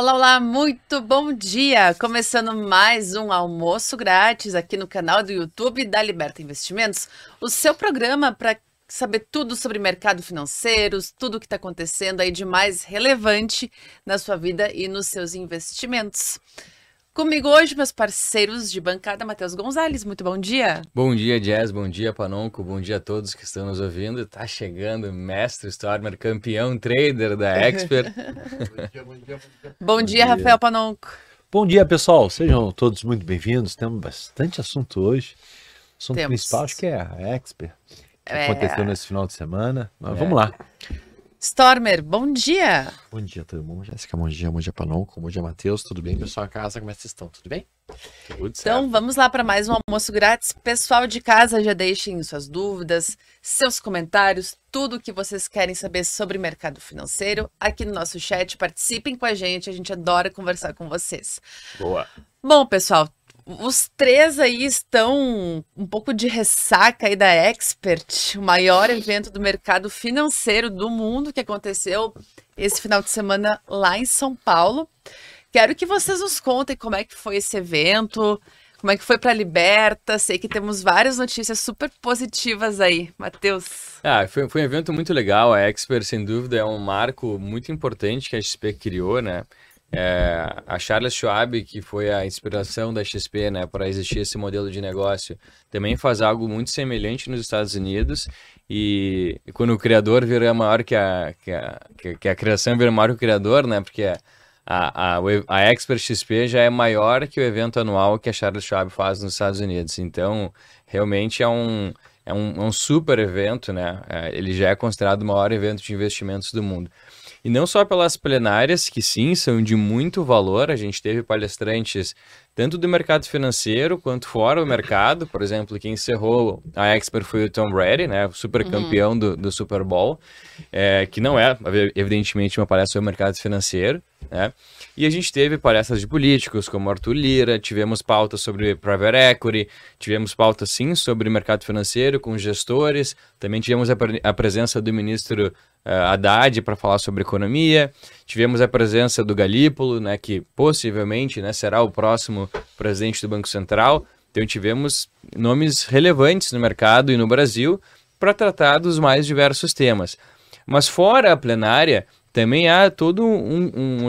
Olá, olá, muito bom dia! Começando mais um almoço grátis aqui no canal do YouTube da Liberta Investimentos, o seu programa para saber tudo sobre mercado financeiro, tudo o que está acontecendo aí de mais relevante na sua vida e nos seus investimentos. Comigo hoje, meus parceiros de bancada, Matheus Gonzalez, muito bom dia. Bom dia, Jazz, bom dia, Panonco, bom dia a todos que estão nos ouvindo. Tá chegando o mestre Stormer, campeão trader da Expert. Bom dia, Rafael Panonco. Bom dia, pessoal. Sejam todos muito bem-vindos. Temos bastante assunto hoje. O assunto principal acho que é a Expert, que aconteceu nesse final de semana. Mas vamos lá. Stormer, bom dia. Bom dia, todo mundo. Jéssica, bom dia, Panonco, bom dia, Matheus. Tudo bem, pessoal? A casa, como é que vocês estão? Tudo bem? Tudo certo. Então, vamos lá para mais um almoço grátis. Pessoal de casa, já deixem suas dúvidas, seus comentários, tudo o que vocês querem saber sobre mercado financeiro aqui no nosso chat. Participem com a gente adora conversar com vocês. Boa. Bom, pessoal, os três aí estão um pouco de ressaca aí da Expert, o maior evento do mercado financeiro do mundo que aconteceu esse final de semana lá em São Paulo. Quero que vocês nos contem como é que foi esse evento, como é que foi para a Liberta. Sei que temos várias notícias super positivas aí, Matheus. Foi um evento muito legal. A Expert, sem dúvida, é um marco muito importante que a XP criou, né? A Charles Schwab, que foi a inspiração da XP, né, para existir esse modelo de negócio, também faz algo muito semelhante nos Estados Unidos. E quando o criador vira maior que a criação vira maior que o criador, né? Porque a Expert XP já é maior que o evento anual que a Charles Schwab faz nos Estados Unidos. Então, realmente é um super evento, né? Ele já é considerado o maior evento de investimentos do mundo. E não só pelas plenárias, que sim, são de muito valor. A gente teve palestrantes tanto do mercado financeiro quanto fora do mercado. Por exemplo, quem encerrou a Expert foi o Tom Brady, né, o super campeão do Super Bowl, que não é, evidentemente, uma palestra sobre o mercado financeiro, né? E a gente teve palestras de políticos, como Arthur Lira, tivemos pautas sobre private equity, tivemos pautas, sim, sobre mercado financeiro com gestores, também tivemos a presença do ministro Haddad para falar sobre economia, tivemos a presença do Galípolo, né, que possivelmente, né, será o próximo presidente do Banco Central. Então tivemos nomes relevantes no mercado e no Brasil para tratar dos mais diversos temas. Mas fora a plenária, também há todo um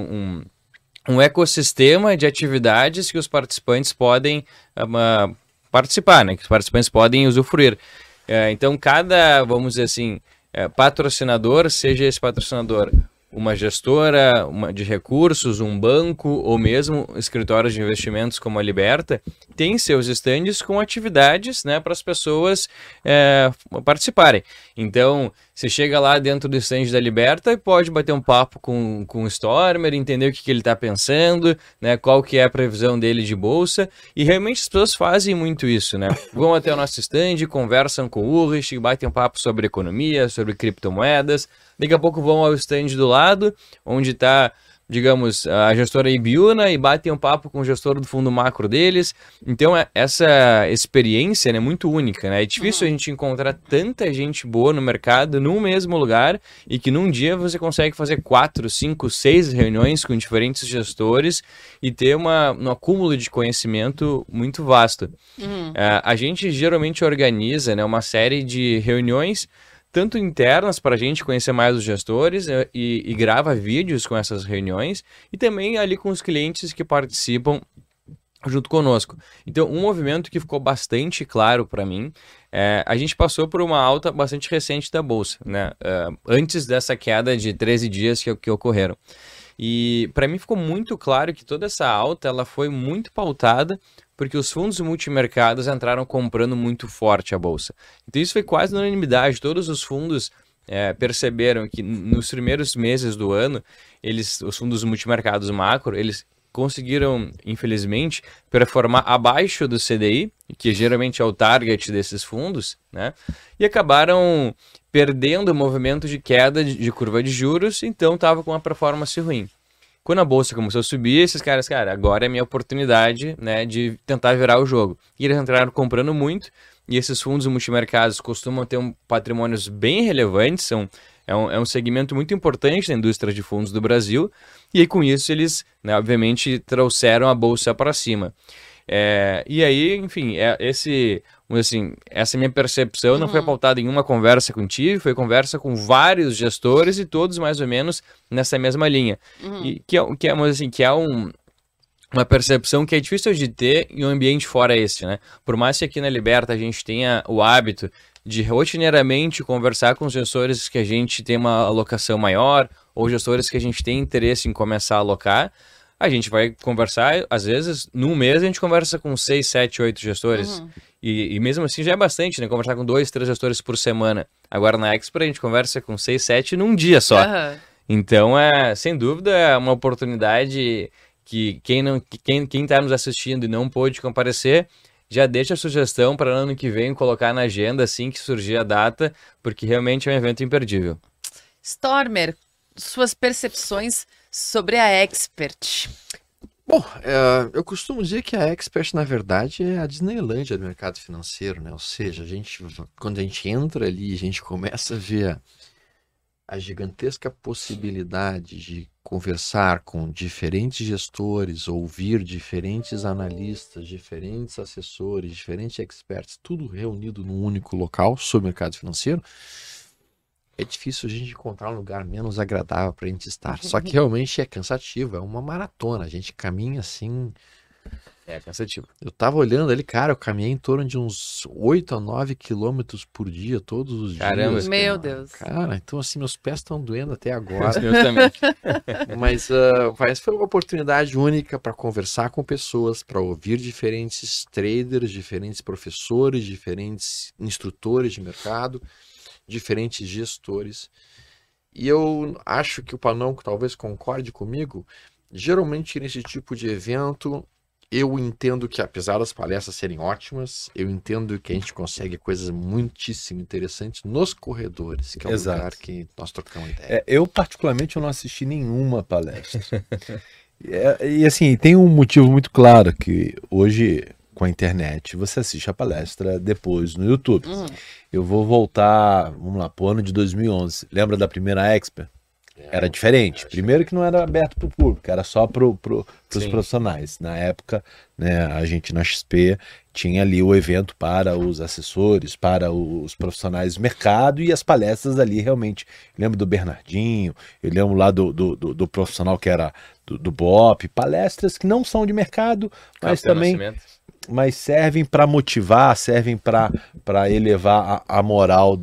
ecossistema de atividades que os participantes podem participar, né, que os participantes podem usufruir. Então vamos dizer assim, patrocinador, seja esse patrocinador uma gestora de recursos, um banco ou mesmo escritórios de investimentos como a Liberta, tem seus estandes com atividades, né, para as pessoas participarem. Então, você chega lá dentro do stand da Liberta e pode bater um papo com o Stormer, entender o que ele está pensando, né, qual que é a previsão dele de bolsa, e realmente as pessoas fazem muito isso, né? Vão até o nosso stand, conversam com o Ulrich, batem um papo sobre economia, sobre criptomoedas, daqui a pouco vão ao stand do lado, onde está, digamos, a gestora Ibiúna e batem um papo com o gestor do fundo macro deles. Então, essa experiência é muito única, né? É difícil a gente encontrar tanta gente boa no mercado num mesmo lugar e que num dia você consegue fazer 4, 5, 6 reuniões com diferentes gestores e ter um acúmulo de conhecimento muito vasto. A gente geralmente organiza, né, uma série de reuniões tanto internas para a gente conhecer mais os gestores e grava vídeos com essas reuniões e também ali com os clientes que participam junto conosco. Então, um movimento que ficou bastante claro para mim, a gente passou por uma alta bastante recente da Bolsa, né? Antes dessa queda de 13 dias que ocorreram. E para mim ficou muito claro que toda essa alta ela foi muito pautada porque os fundos multimercados entraram comprando muito forte a bolsa. Então isso foi quase unanimidade. Todos os fundos perceberam que nos primeiros meses do ano, os fundos multimercados macro, eles conseguiram, infelizmente, performar abaixo do CDI, que geralmente é o target desses fundos, né? E acabaram perdendo o movimento de queda de curva de juros, então estava com uma performance ruim. Quando a bolsa começou a subir, esses caras, agora é a minha oportunidade, né, de tentar virar o jogo. E eles entraram comprando muito, e esses fundos multimercados costumam ter patrimônios bem relevantes, são é um segmento muito importante da indústria de fundos do Brasil, e aí, com isso eles, né, obviamente, trouxeram a bolsa para cima. E aí, enfim, essa minha percepção não foi pautada em uma conversa contigo, foi conversa com vários gestores e todos mais ou menos nessa mesma linha. E que é uma percepção que é difícil de ter em um ambiente fora esse, né? Por mais que aqui na Liberta a gente tenha o hábito de rotineiramente conversar com os gestores que a gente tem uma alocação maior ou gestores que a gente tem interesse em começar a alocar, a gente vai conversar, às vezes, num mês a gente conversa com 6, 7, 8 gestores. E mesmo assim já é bastante, né? Conversar com 2, 3 gestores por semana. Agora na Expert a gente conversa com 6, 7 num dia só. Então, sem dúvida, é uma oportunidade que quem está nos assistindo e não pôde comparecer, já deixa a sugestão para ano que vem colocar na agenda assim que surgir a data, porque realmente é um evento imperdível. Stormer, suas percepções sobre a Expert. Bom, eu costumo dizer que a Expert, na verdade, é a Disneylândia do mercado financeiro, né? Ou seja, quando a gente entra ali, a gente começa a ver a gigantesca possibilidade de conversar com diferentes gestores, ouvir diferentes analistas, diferentes assessores, diferentes experts, tudo reunido num único local sobre o mercado financeiro. É difícil a gente encontrar um lugar menos agradável para a gente estar. Só que realmente é cansativo, é uma maratona. A gente caminha assim... É cansativo. Eu tava olhando ali, cara, eu caminhei em torno de uns 8 a 9 quilômetros por dia, todos os dias. Caramba, meu Deus. Cara, então assim, meus pés estão doendo até agora. Os meus também. Mas foi uma oportunidade única para conversar com pessoas, para ouvir diferentes traders, diferentes professores, diferentes instrutores de mercado, diferentes gestores. E eu acho que o Panon talvez concorde comigo, geralmente nesse tipo de evento, eu entendo que apesar das palestras serem ótimas, eu entendo que a gente consegue coisas muitíssimo interessantes nos corredores, que é o lugar que nós trocamos ideia. Eu particularmente não assisti nenhuma palestra. E assim, tem um motivo muito claro, que hoje com a internet você assiste a palestra depois no YouTube. Eu vou voltar, vamos lá, para o ano de 2011. Lembra da primeira Expert? Era diferente. Primeiro que não era aberto para o público, era só para os profissionais. Na época, né, a gente na XP tinha ali o evento para os assessores, para os profissionais do mercado, e as palestras ali realmente. Eu lembro do Bernardinho, eu lembro lá do profissional que era do BOP, palestras que não são de mercado, mas também... mas servem para motivar, servem para elevar a moral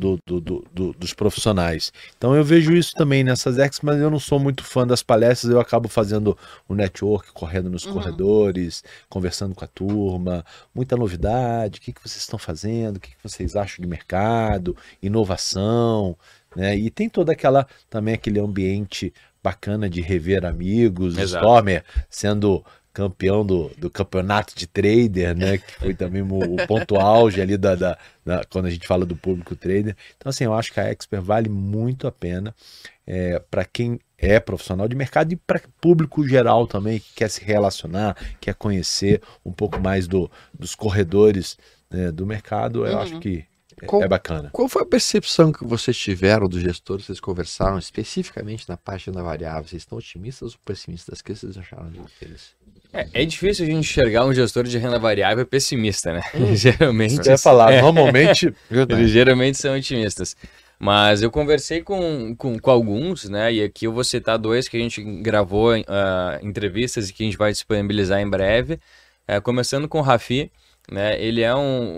dos profissionais. Então eu vejo isso também nessas Expert, mas eu não sou muito fã das palestras, eu acabo fazendo o network, correndo nos corredores, conversando com a turma, muita novidade, o que vocês estão fazendo, o que vocês acham de mercado, inovação, né? E tem toda também aquele ambiente bacana de rever amigos, Stormer sendo campeão do campeonato de trader, né? Que foi também o ponto auge ali quando a gente fala do público trader. Então, assim, eu acho que a Expert vale muito a pena para quem é profissional de mercado e para público geral também, que quer se relacionar, quer conhecer um pouco mais dos corredores, né, do mercado. Eu acho que é bacana. Qual foi a percepção que vocês tiveram dos gestores, vocês conversaram especificamente na parte da variável? Vocês estão otimistas ou pessimistas? O que vocês acharam deles? É difícil a gente enxergar um gestor de renda variável pessimista, né? Geralmente... Você vai falar, normalmente... Eles geralmente são otimistas. Mas eu conversei com alguns, né? E aqui eu vou citar 2 que a gente gravou entrevistas e que a gente vai disponibilizar em breve. Começando com o Rafi, né? Ele é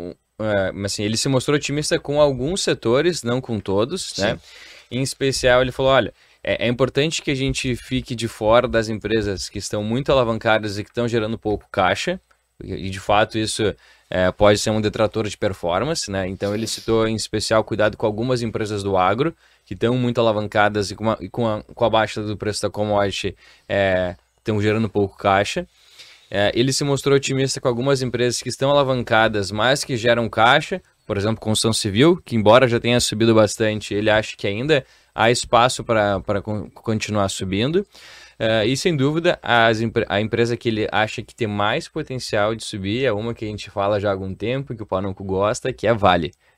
assim, ele se mostrou otimista com alguns setores, não com todos, né? Em especial, ele falou, olha, é importante que a gente fique de fora das empresas que estão muito alavancadas e que estão gerando pouco caixa, e de fato isso pode ser um detrator de performance, né? Então ele citou em especial cuidado com algumas empresas do agro, que estão muito alavancadas e com a baixa do preço da commodity estão gerando pouco caixa. Ele se mostrou otimista com algumas empresas que estão alavancadas, mas que geram caixa, por exemplo, construção civil, que embora já tenha subido bastante, ele acha que ainda há espaço para continuar subindo. E sem dúvida, a empresa que ele acha que tem mais potencial de subir é uma que a gente fala já há algum tempo, que o Panonco gosta, que é a Vale.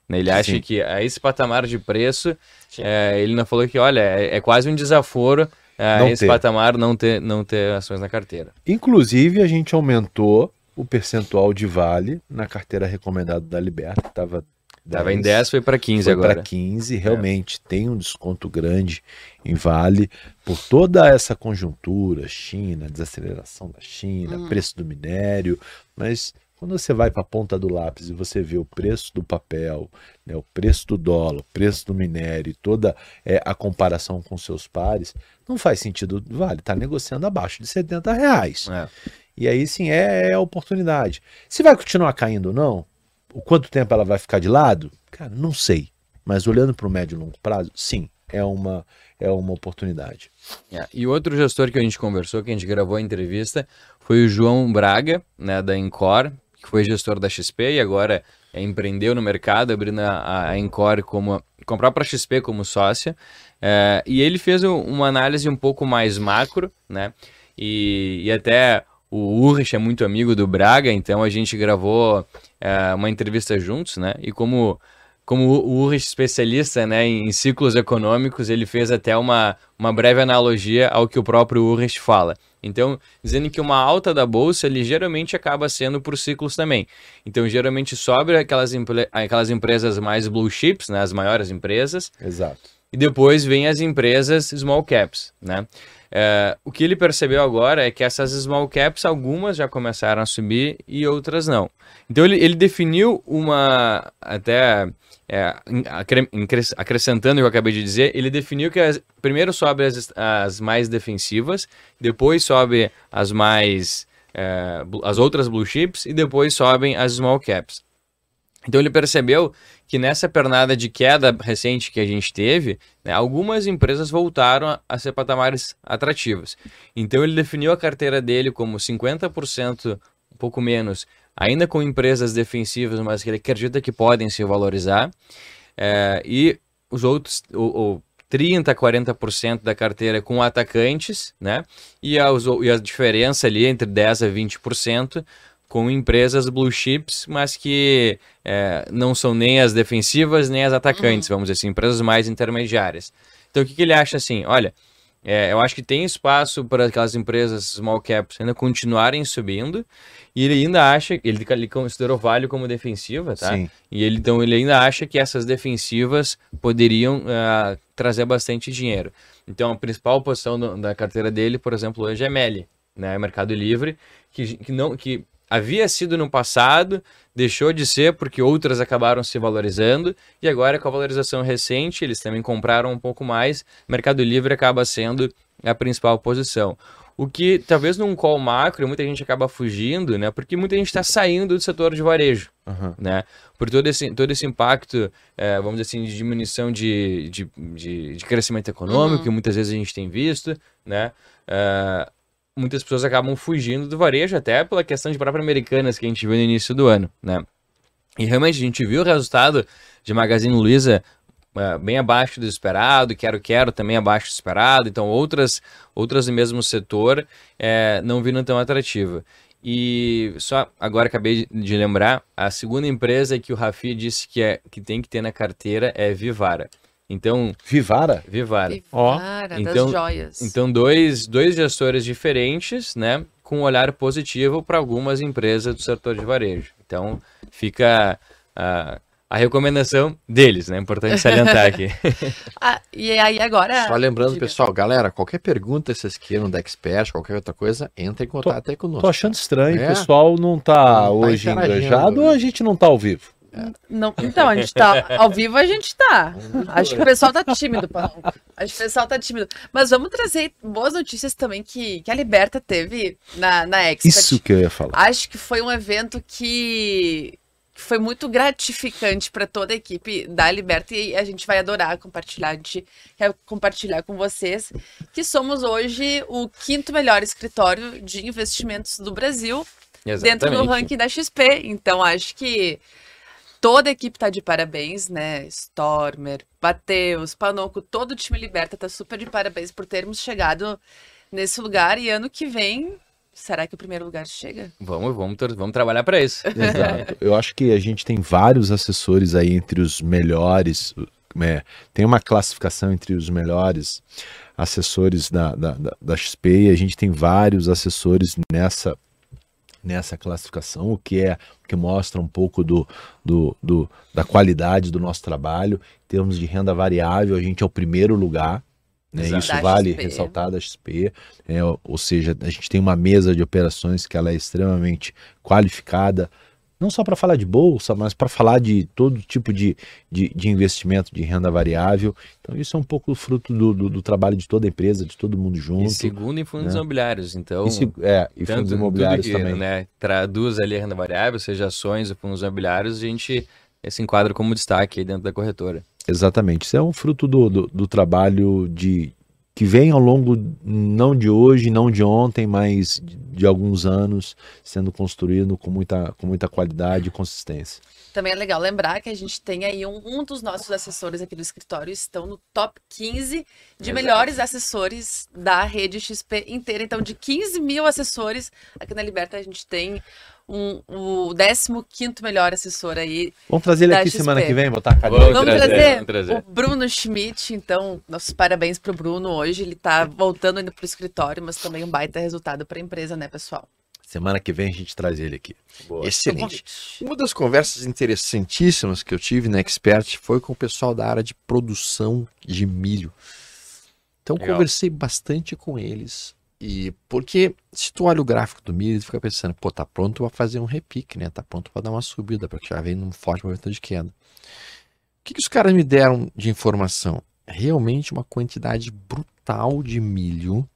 né? Ele acha Sim. que a esse patamar de preço, ele não falou que, olha, é quase um desaforo Não esse ter. patamar não ter ações na carteira. Inclusive, a gente aumentou o percentual de vale na carteira recomendada da Liberta, estava Tava em 10, foi para 15 foi agora. para 15, realmente tem um desconto grande em vale por toda essa conjuntura, China, desaceleração da China, preço do minério, mas quando você vai para a ponta do lápis e você vê o preço do papel, né, o preço do dólar, o preço do minério e toda a comparação com seus pares, não faz sentido, vale, está negociando abaixo de R$70. É. E aí sim é a oportunidade. Se vai continuar caindo ou não, o quanto tempo ela vai ficar de lado? Cara, não sei. Mas olhando para o médio e longo prazo, sim, é uma oportunidade. E outro gestor que a gente conversou, que a gente gravou a entrevista, foi o João Braga, né, da Encore, que foi gestor da XP e agora empreendeu no mercado, abrindo a Encore com a própria XP como sócia. E ele fez uma análise um pouco mais macro, né? E até o Ulrich é muito amigo do Braga, então a gente gravou uma entrevista juntos, né? E como o Ulrich, especialista, né, em ciclos econômicos, ele fez até uma breve analogia ao que o próprio Ulrich fala. Então, dizendo que uma alta da bolsa, ele geralmente acaba sendo por ciclos também. Então, geralmente sobe aquelas empresas mais blue chips, né, as maiores empresas. Exato. E depois vem as empresas small caps, né? O que ele percebeu agora é que essas small caps, algumas já começaram a subir e outras não. Então ele definiu até acrescentando o que eu acabei de dizer, ele definiu que primeiro sobe as mais defensivas, depois sobe as outras blue chips e depois sobem as small caps. Então ele percebeu que nessa pernada de queda recente que a gente teve, né, algumas empresas voltaram a ser patamares atrativos. Então ele definiu a carteira dele como 50%, um pouco menos, ainda com empresas defensivas, mas que ele acredita que podem se valorizar, e os outros, 30%, 40% da carteira com atacantes, né, e a diferença ali entre 10% a 20%, com empresas blue chips, mas que não são nem as defensivas nem as atacantes, vamos dizer assim, empresas mais intermediárias. Então o que ele acha assim? Olha, eu acho que tem espaço para aquelas empresas small caps ainda continuarem subindo, e ele ainda acha, ele considerou Vale como defensiva, tá? Sim. E ele ainda acha que essas defensivas poderiam trazer bastante dinheiro. Então a principal posição da carteira dele, por exemplo, hoje é Meli, né? Mercado Livre, que havia sido no passado, deixou de ser porque outras acabaram se valorizando, e agora com a valorização recente, eles também compraram um pouco mais, Mercado Livre acaba sendo a principal posição. O que talvez num call macro muita gente acaba fugindo, né? Porque muita gente está saindo do setor de varejo, né? Por todo esse impacto, vamos dizer assim, de diminuição de crescimento econômico, que muitas vezes a gente tem visto, né? Muitas pessoas acabam fugindo do varejo, até pela questão de próprias Americanas que a gente viu no início do ano, né? E realmente a gente viu o resultado de Magazine Luiza bem abaixo do esperado, Quero também abaixo do esperado, então outras do mesmo setor não viram tão atrativa. E só agora acabei de lembrar, a segunda empresa que o Rafi disse que tem que ter na carteira é Vivara. Então, Vivara? Vivara. Vivara, das joias. Então, dois gestores diferentes, né, com um olhar positivo para algumas empresas do setor de varejo. Então, fica a recomendação deles, né? Importante salientar aqui. E aí agora... Só lembrando, pessoal, galera, qualquer pergunta que vocês queiram da Expert, qualquer outra coisa, entra em contato aí conosco. Tô achando estranho, o pessoal não tá hoje engajado ou a gente não tá ao vivo? Não, então, a gente tá ao vivo, a gente tá. Acho que o pessoal tá tímido, Panão. Acho que o pessoal tá tímido. Mas vamos trazer boas notícias também que a Liberta teve na Expert. Isso que eu ia falar. Acho que foi um evento que foi muito gratificante para toda a equipe da Liberta e a gente vai adorar compartilhar. A gente quer compartilhar com vocês que somos hoje o 5º melhor escritório de investimentos do Brasil. Exatamente. Dentro do ranking da XP. Então, acho que toda a equipe tá de parabéns, né? Stormer, Mateus, Panoco, todo o time Liberta tá super de parabéns por termos chegado nesse lugar. E ano que vem será que o primeiro lugar chega? Vamos trabalhar para isso. Exato. Eu acho que a gente tem vários assessores aí entre os melhores. Tem uma classificação entre os melhores assessores da XP e a gente tem vários assessores nessa classificação, o que mostra um pouco da qualidade do nosso trabalho. Em termos de renda variável, a gente é o primeiro lugar. Né? Isso Da vale XP. ressaltar da XP, ou seja, a gente tem uma mesa de operações que ela é extremamente qualificada, não só para falar de bolsa, mas para falar de todo tipo de investimento de renda variável. Então isso é um pouco fruto do trabalho de toda a empresa, de todo mundo junto. E segundo em fundos né? imobiliários, então... E fundos imobiliários tudo que, também. né, traduz ali a renda variável, seja ações ou fundos imobiliários, a gente se enquadra como destaque aí dentro da corretora. Exatamente, isso é um fruto do trabalho que vem ao longo, não de hoje, não de ontem, mas de alguns anos, sendo construído com muita qualidade e consistência. Também é legal lembrar que a gente tem aí um dos nossos assessores aqui do escritório estão no top 15 de melhores assessores da rede XP inteira. Então, de 15 mil assessores, aqui na Liberta a gente tem o 15º melhor assessor aí. Vamos trazer ele Da aqui XP. semana que vem, botar a cadeira. Vamos Vamos trazer. trazer o Bruno Schmidt, então, nossos parabéns pro Bruno hoje. Ele tá voltando ainda pro escritório, mas também um baita resultado para a empresa, né, pessoal? Semana que vem a gente traz ele aqui. Excelente. Uma das conversas interessantíssimas que eu tive na Expert foi com o pessoal da área de produção de milho. Então Legal. conversei bastante com eles. E porque se tu olha o gráfico do milho, tu fica pensando, pô, tá pronto para fazer um repique, né? Tá pronto para dar uma subida, porque já vem num forte movimento de queda. O que os caras me deram de informação? Realmente uma quantidade brutal de milho,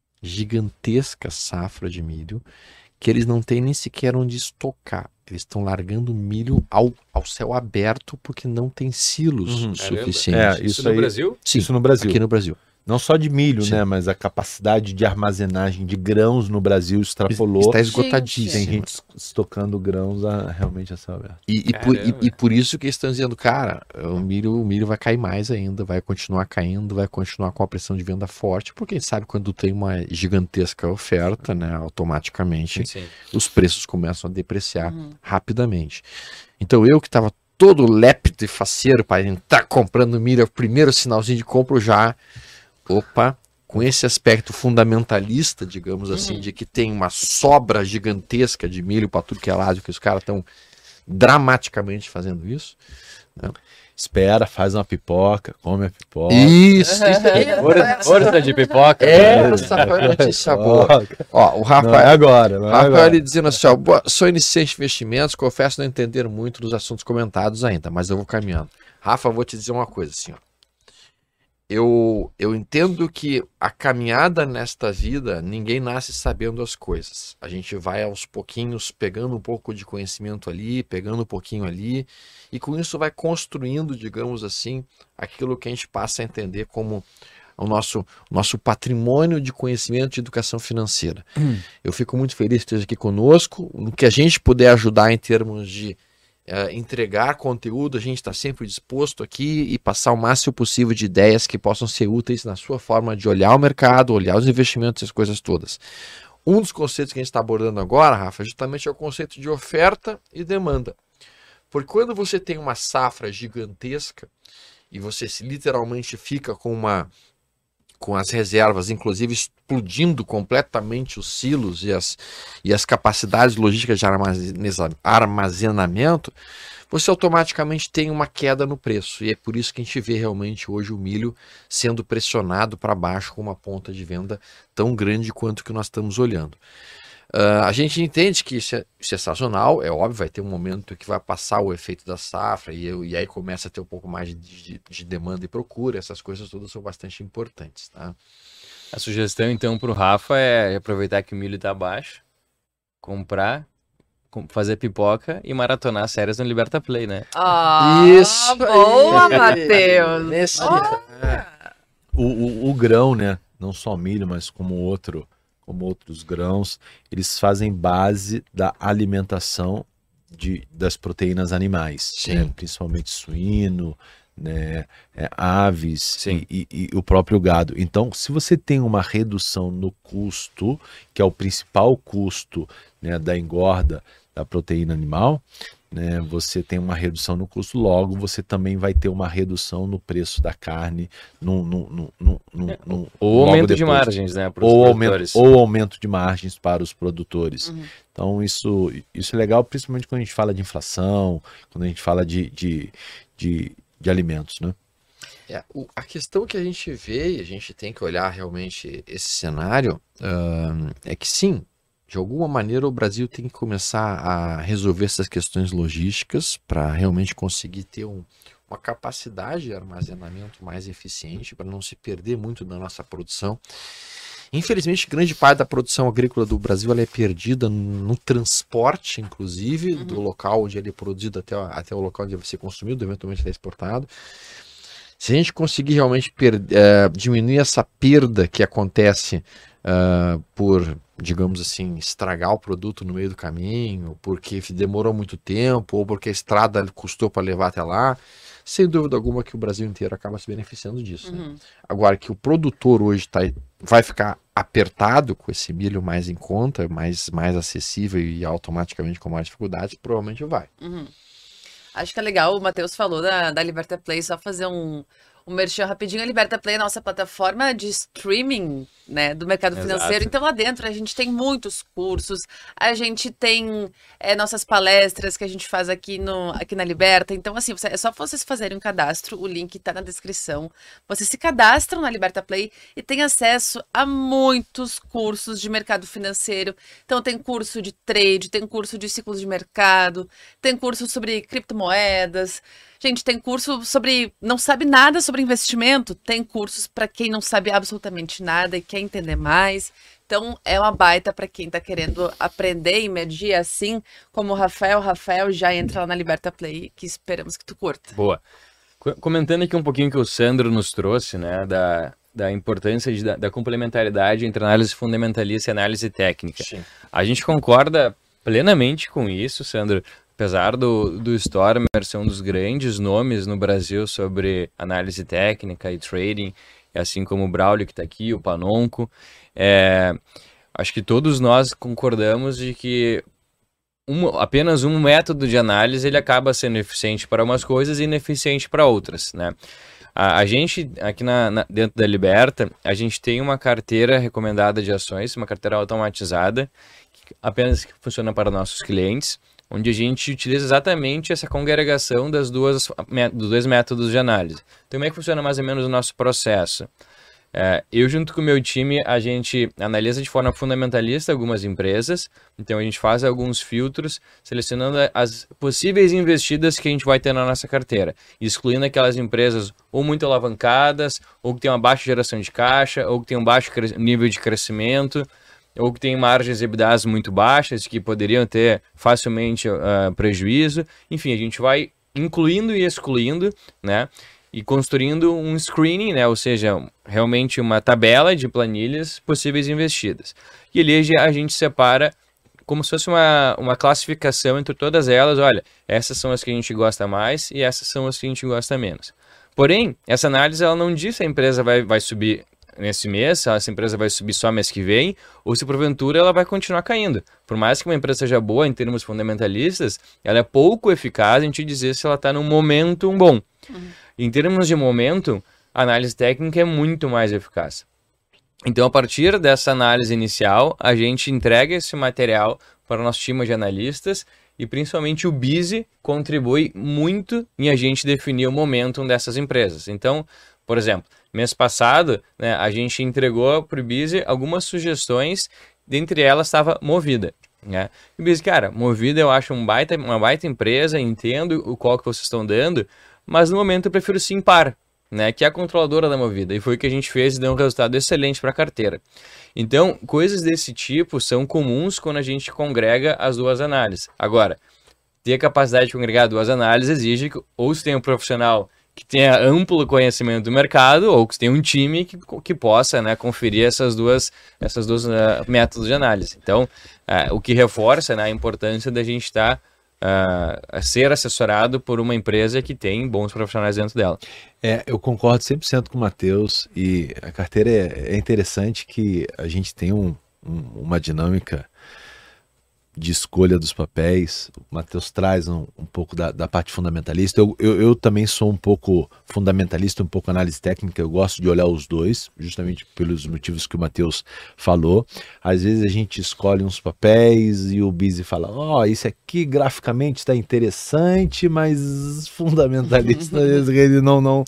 gigantesca safra de milho, que eles não têm nem sequer onde estocar. Eles estão largando milho ao céu aberto porque não tem silos suficientes. Isso no aí- Brasil? Sim, Isso no Brasil. aqui no Brasil. Não só de milho, Sim. né? Mas a capacidade de armazenagem de grãos no Brasil extrapolou. Está Tem esgotadíssimo. gente estocando grãos realmente a céu aberto. E por isso que eles estão dizendo, cara, o milho vai cair mais ainda, vai continuar caindo, vai continuar com a pressão de venda forte, porque a gente sabe quando tem uma gigantesca oferta, né, automaticamente Sim. os preços começam a depreciar rapidamente. Então eu que estava todo lépido e faceiro para entrar comprando milho, o primeiro sinalzinho de compra eu já, opa, com esse aspecto fundamentalista, digamos assim, de que tem uma sobra gigantesca de milho para tudo que é lado, que os caras estão dramaticamente fazendo isso. Espera, faz uma pipoca, come a pipoca. Isso aí. Força de pipoca. Essa foi a notícia boa. Ó, o Não é Rafael, agora, não é Rafael agora. ele dizendo assim, ó, sou iniciante em investimentos, confesso não entender muito dos assuntos comentados ainda, mas eu vou caminhando. Rafa, eu vou te dizer uma coisa assim, ó. Eu entendo que a caminhada nesta vida, ninguém nasce sabendo as coisas. A gente vai aos pouquinhos pegando um pouco de conhecimento ali, pegando um pouquinho ali, e com isso vai construindo, digamos assim, aquilo que a gente passa a entender como o nosso patrimônio de conhecimento de educação financeira. Eu fico muito feliz que esteja aqui conosco, no que a gente puder ajudar em termos de entregar conteúdo, a gente está sempre disposto aqui e passar o máximo possível de ideias que possam ser úteis na sua forma de olhar o mercado, olhar os investimentos e as coisas todas. Um dos conceitos que a gente está abordando agora, Rafa, justamente é o conceito de oferta e demanda. Porque quando você tem uma safra gigantesca e você literalmente fica com as reservas, inclusive explodindo completamente os silos e as capacidades logísticas de armazenamento, você automaticamente tem uma queda no preço. E é por isso que a gente vê realmente hoje o milho sendo pressionado para baixo com uma ponta de venda tão grande quanto que nós estamos olhando. A gente entende que isso é sazonal, é óbvio, vai ter um momento que vai passar o efeito da safra e aí começa a ter um pouco mais de demanda e procura, essas coisas todas são bastante importantes, tá? A sugestão, então, para o Rafa é aproveitar que o milho está baixo, comprar, fazer pipoca e maratonar séries no Liberta Play, né? Isso Boa, aí. Matheus! Nesse- O grão, né? Não só milho, mas como outros grãos, eles fazem base da alimentação das proteínas animais, Sim. né? Principalmente suíno, né, aves Sim. e o próprio gado. Então, se você tem uma redução no custo, que é o principal custo, né, da engorda da proteína animal, né, você tem uma redução no custo, logo você também vai ter uma redução no preço da carne Ou logo aumento de depois. margens, né, para os produtores. Ou aumento de margens para os produtores. Então isso é legal, principalmente quando a gente fala de inflação, quando a gente fala de alimentos, né? A questão que a gente vê, e a gente tem que olhar realmente esse cenário, é que sim, de alguma maneira o Brasil tem que começar a resolver essas questões logísticas para realmente conseguir ter uma capacidade de armazenamento mais eficiente, para não se perder muito da nossa produção. Infelizmente, grande parte da produção agrícola do Brasil ela é perdida no transporte, inclusive, do local onde ele é produzido até o local onde ele vai ser consumido, eventualmente até exportado. Se a gente conseguir realmente diminuir essa perda que acontece por, digamos assim, estragar o produto no meio do caminho, porque demorou muito tempo, ou porque a estrada custou para levar até lá, sem dúvida alguma que o Brasil inteiro acaba se beneficiando disso. Né? Agora que o produtor hoje vai ficar apertado com esse milho mais em conta, mais acessível e automaticamente com mais dificuldades, provavelmente vai. Acho que é legal, o Matheus falou da Liberta Play, só fazer um merchan rapidinho. A Liberta Play é a nossa plataforma de streaming, né, do mercado financeiro. Então lá dentro a gente tem muitos cursos, a gente tem nossas palestras que a gente faz aqui na Liberta. Então assim, é só vocês fazerem um cadastro, o link tá na descrição. Vocês se cadastram na Liberta Play e têm acesso a muitos cursos de mercado financeiro. Então tem curso de trade, tem curso de ciclos de mercado, tem curso sobre criptomoedas. Gente, tem curso sobre... Não sabe nada sobre investimento? Tem cursos para quem não sabe absolutamente nada e quer entender mais. Então, é uma baita para quem está querendo aprender e medir, assim como o Rafael. Rafael, já entra lá na Liberta Play, que esperamos que tu curta. Boa. Comentando aqui um pouquinho que o Sandro nos trouxe, né, da importância da complementaridade entre análise fundamentalista e análise técnica. Sim. A gente concorda plenamente com isso, Sandro. Apesar do Stormer ser um dos grandes nomes no Brasil sobre análise técnica e trading, assim como o Braulio que está aqui, o Panonco, acho que todos nós concordamos de que apenas um método de análise ele acaba sendo eficiente para umas coisas e ineficiente para outras, né? A gente, aqui dentro da Liberta, a gente tem uma carteira recomendada de ações, uma carteira automatizada, que apenas funciona para nossos clientes, onde a gente utiliza exatamente essa congregação dos dois métodos de análise. Então, como é que funciona mais ou menos o nosso processo? Eu, junto com o meu time, a gente analisa de forma fundamentalista algumas empresas, então a gente faz alguns filtros, selecionando as possíveis investidas que a gente vai ter na nossa carteira, excluindo aquelas empresas ou muito alavancadas, ou que tem uma baixa geração de caixa, ou que tem um baixo nível de crescimento, ou que tem margens EBITDAs muito baixas, que poderiam ter facilmente prejuízo. Enfim, a gente vai incluindo e excluindo, né? E construindo um screening, né? Ou seja, realmente uma tabela de planilhas possíveis investidas. E ali a gente separa como se fosse uma classificação entre todas elas. Olha, essas são as que a gente gosta mais e essas são as que a gente gosta menos. Porém, essa análise ela não diz se a empresa vai subir nesse mês, se essa empresa vai subir só mês que vem, ou se porventura ela vai continuar caindo. Por mais que uma empresa seja boa em termos fundamentalistas, ela é pouco eficaz em te dizer se ela está num momento bom. Em termos de momento, a análise técnica é muito mais eficaz. Então, a partir dessa análise inicial, a gente entrega esse material para o nosso time de analistas e principalmente o BISE contribui muito em a gente definir o momentum dessas empresas. Então, por exemplo, mês passado, né, a gente entregou para o BISE algumas sugestões, dentre elas estava Movida. Né? E o BISE, cara, Movida eu acho uma baita empresa, entendo o qual que vocês estão dando, mas no momento eu prefiro Simpar, né, que é a controladora da Movida. E foi o que a gente fez e deu um resultado excelente para a carteira. Então, coisas desse tipo são comuns quando a gente congrega as duas análises. Agora, ter a capacidade de congregar duas análises exige que ou você tenha um profissional que tenha amplo conhecimento do mercado, ou que tenha um time que possa, né, conferir essas duas métodos de análise. Então, o que reforça, né, a importância da gente estar ser assessorado por uma empresa que tem bons profissionais dentro dela. Eu concordo 100% com o Matheus, e a carteira é interessante que a gente tem uma dinâmica de escolha dos papéis. O Matheus traz um pouco da parte fundamentalista. Eu também sou um pouco fundamentalista, um pouco análise técnica. Eu gosto de olhar os dois, justamente pelos motivos que o Matheus falou. Às vezes a gente escolhe uns papéis e o Bizzi fala, isso aqui graficamente está interessante, mas fundamentalista ele não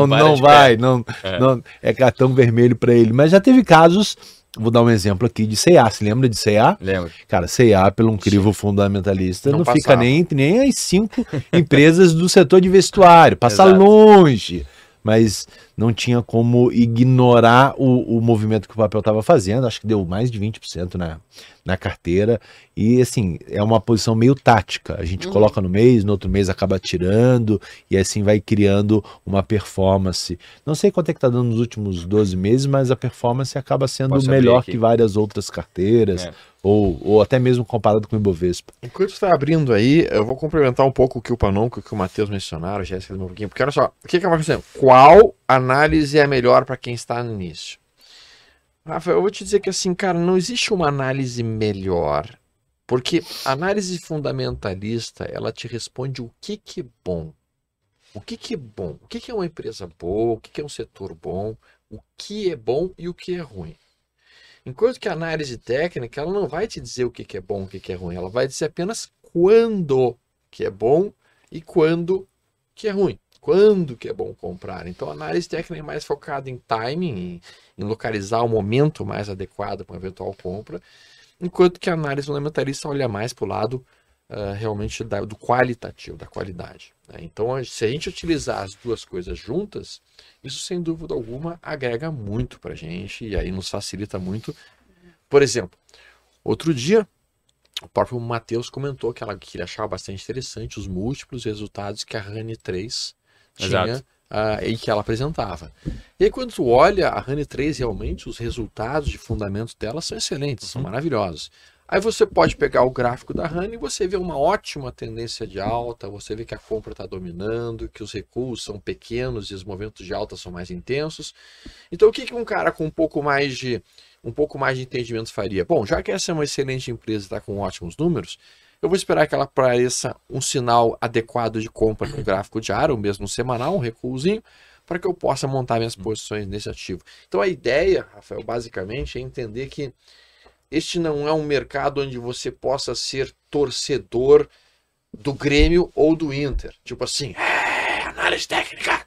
vai, não é cartão vermelho para ele. Mas já teve casos. Vou dar um exemplo aqui de C&A. Você lembra de C&A? Lembro. Cara, C&A, pelo um crivo fundamentalista, não fica passava. nem as 5 empresas do setor de vestuário. Passa Exato. longe. Mas não tinha como ignorar o movimento que o papel estava fazendo. Acho que deu mais de 20% na carteira. E, assim, é uma posição meio tática. A gente coloca no mês, no outro mês acaba tirando, e assim vai criando uma performance. Não sei quanto é que está dando nos últimos 12 meses, mas a performance acaba sendo Posso abrir melhor aqui. que várias outras carteiras, ou até mesmo comparado com o Ibovespa. Enquanto está abrindo aí, eu vou complementar um pouco o que o Panonco e o que o Matheus mencionaram, Jéssica, um pouquinho, porque olha só, o que é uma questão? Qual análise é melhor para quem está no início? Rafa, eu vou te dizer que assim, cara, não existe uma análise melhor, porque a análise fundamentalista, ela te responde o que é bom. O que é bom? O que é uma empresa boa? O que é um setor bom? O que é bom e o que é ruim? Enquanto que a análise técnica, ela não vai te dizer o que é bom, o que é ruim. Ela vai dizer apenas quando que é bom e quando que é ruim. Quando que é bom comprar. Então a análise técnica é mais focada em timing, em localizar o momento mais adequado para uma eventual compra. Enquanto que a análise fundamentalista olha mais para o lado realmente do qualitativo, da qualidade. Né? Então se a gente utilizar as duas coisas juntas, isso sem dúvida alguma agrega muito para a gente e aí nos facilita muito. Por exemplo, outro dia o próprio Matheus comentou que ele achava bastante interessante os múltiplos resultados que a Honey 3 tinha e que ela apresentava. E aí quando tu olha a Honey 3, realmente os resultados de fundamentos dela são excelentes, são maravilhosos. Aí você pode pegar o gráfico da Honey e você vê uma ótima tendência de alta, você vê que a compra está dominando, que os recuos são pequenos e os movimentos de alta são mais intensos. Então o que um cara com um pouco mais de entendimento faria? Bom, já que essa é uma excelente empresa e está com ótimos números, eu vou esperar que ela apareça um sinal adequado de compra no gráfico diário, ou mesmo no semanal, um recuozinho, para que eu possa montar minhas posições nesse ativo. Então a ideia, Rafael, basicamente é entender que este não é um mercado onde você possa ser torcedor do Grêmio ou do Inter. Tipo assim, análise técnica,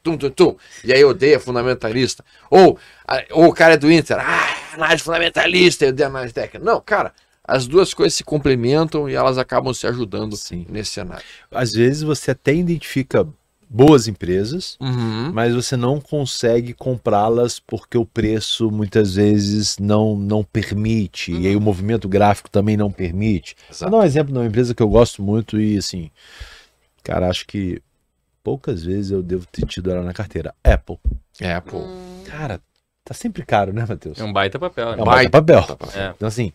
e aí odeia fundamentalista. Ou o cara é do Inter, análise fundamentalista, eu odeio análise técnica. Não, cara, as duas coisas se complementam e elas acabam se ajudando nesse cenário. Às vezes você até identifica boas empresas, mas você não consegue comprá-las porque o preço muitas vezes não permite, e aí o movimento gráfico também não permite. Vou dar um exemplo de uma empresa que eu gosto muito e assim, cara, acho que poucas vezes eu devo ter tido ela na carteira. Apple. Cara, tá sempre caro, né, Matheus? É um baita papel. Né? É um baita papel. É. Então assim,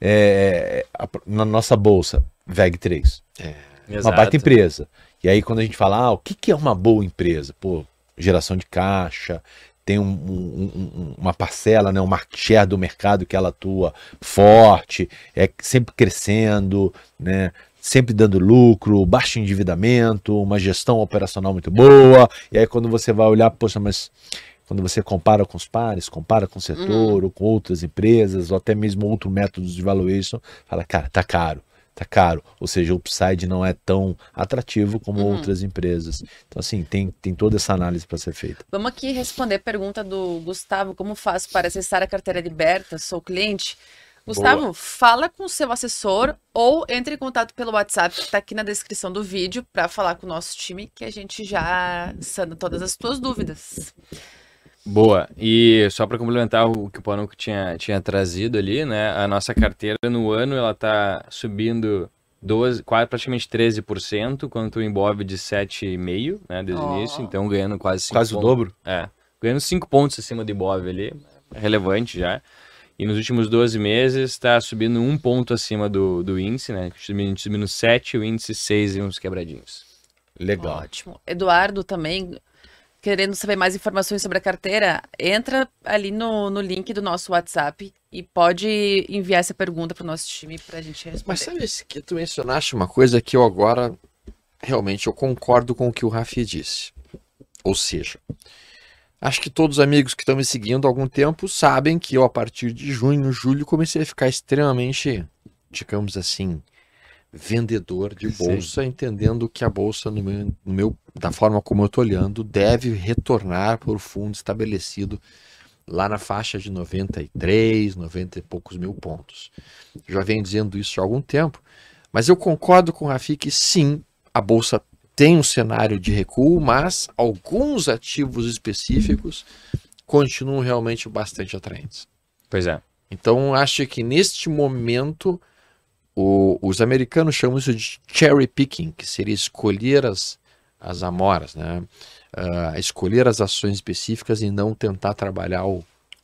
na nossa bolsa, VEG3. Uma baita empresa. E aí quando a gente fala, o que é uma boa empresa? Pô, geração de caixa, tem uma parcela, né, um market share do mercado que ela atua forte, é sempre crescendo, né, sempre dando lucro, baixo endividamento, uma gestão operacional muito boa. E aí quando você vai olhar, poxa, mas quando você compara com os pares, compara com o setor, ou com outras empresas, ou até mesmo outros métodos de valuation, fala, cara, tá caro. Tá caro, ou seja, o upside não é tão atrativo como outras empresas. Então, assim, tem toda essa análise para ser feita. Vamos aqui responder a pergunta do Gustavo, como faço para acessar a carteira liberta? Sou cliente. Gustavo, fala com o seu assessor ou entre em contato pelo WhatsApp que está aqui na descrição do vídeo para falar com o nosso time, que a gente já sana todas as tuas dúvidas. Boa, e só para complementar o que o Panonco tinha trazido ali, né, a nossa carteira no ano ela tá subindo praticamente 13%, quanto o Ibov de 7,5%, né, desde o início, então ganhando quase 5 Quase o dobro. ganhando 5 pontos acima do Ibov ali, é relevante já. e nos últimos 12 meses está subindo 1 ponto acima do índice, né? Subindo 7, o índice 6 e uns quebradinhos. Legal. Ótimo. Eduardo também, querendo saber mais informações sobre a carteira, entra ali no link do nosso WhatsApp e pode enviar essa pergunta para o nosso time para a gente responder. Mas sabe que tu mencionaste uma coisa que eu agora realmente eu concordo com o que o Rafi disse. Ou seja, acho que todos os amigos que estão me seguindo há algum tempo sabem que eu, a partir de junho, julho, comecei a ficar extremamente, digamos assim, vendedor de bolsa, entendendo que a bolsa, da forma como eu estou olhando, deve retornar para o fundo estabelecido lá na faixa de 93, 90 e poucos mil pontos. Já venho dizendo isso há algum tempo, mas eu concordo com o Rafi que sim, a bolsa tem um cenário de recuo, mas alguns ativos específicos continuam realmente bastante atraentes. Pois é. Então, acho que neste momento, os americanos chamam isso de cherry picking, que seria escolher as amoras, né? Escolher as ações específicas e não tentar trabalhar o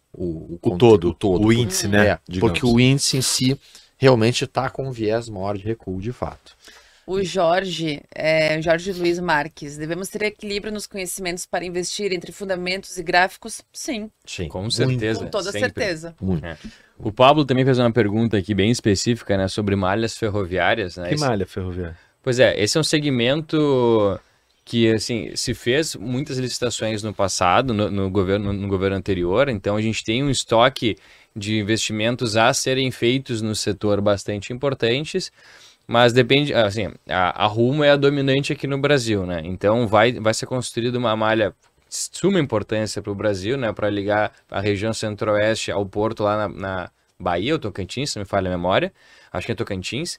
todo. O índice, né? Porque o índice em si realmente está com um viés maior de recuo, de fato. O Jorge Luiz Marques, devemos ter equilíbrio nos conhecimentos para investir entre fundamentos e gráficos? Sim. Com certeza. Com toda sempre. certeza. É. O Pablo também fez uma pergunta aqui bem específica, né, sobre malhas ferroviárias. Né? Que malha ferroviária? Pois é, esse é um segmento que assim, se fez muitas licitações no passado, no governo anterior, então a gente tem um estoque de investimentos a serem feitos no setor bastante importantes. Mas depende, assim, a Rumo é a dominante aqui no Brasil, né? Então vai ser construída uma malha de suma importância para o Brasil, né? Para ligar a região centro-oeste ao porto lá na Bahia, ou Tocantins, se não me falha a memória. Acho que é Tocantins.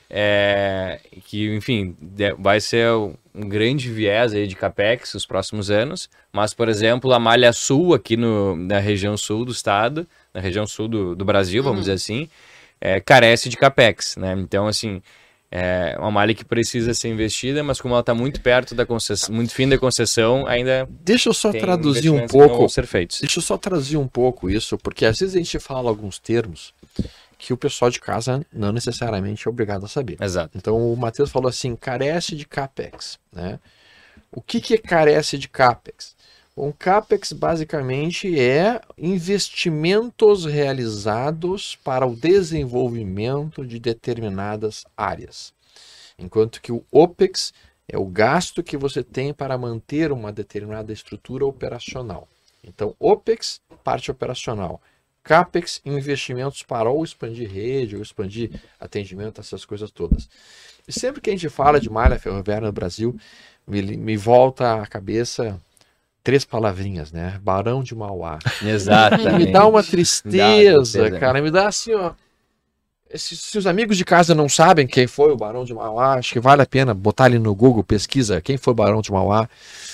Que, enfim, vai ser um grande viés aí de capex nos próximos anos. Mas, por exemplo, a malha sul aqui na região sul do estado, na região sul do Brasil, vamos dizer assim, carece de capex, né? Então, assim, é uma malha que precisa ser investida, mas como ela está muito perto da concessão, muito fim da concessão, ainda deixa eu só tem traduzir um investimentos que não pouco. vão ser feitos. Deixa eu só traduzir um pouco isso, porque às vezes a gente fala alguns termos que o pessoal de casa não necessariamente é obrigado a saber. Exato. Então o Matheus falou assim, carece de capex, né? O que é carece de capex? Um CAPEX basicamente é investimentos realizados para o desenvolvimento de determinadas áreas. Enquanto que o OPEX é o gasto que você tem para manter uma determinada estrutura operacional. Então, OPEX, parte operacional. CAPEX, investimentos para ou expandir rede, ou expandir atendimento, essas coisas todas. E sempre que a gente fala de malha ferroviária no Brasil, me volta à cabeça 3 palavrinhas, né? Barão de Mauá. Exatamente. Me dá uma tristeza, cara. Me dá assim, ó. Se os amigos de casa não sabem quem foi o Barão de Mauá, acho que vale a pena botar ali no Google, pesquisa quem foi o Barão de Mauá.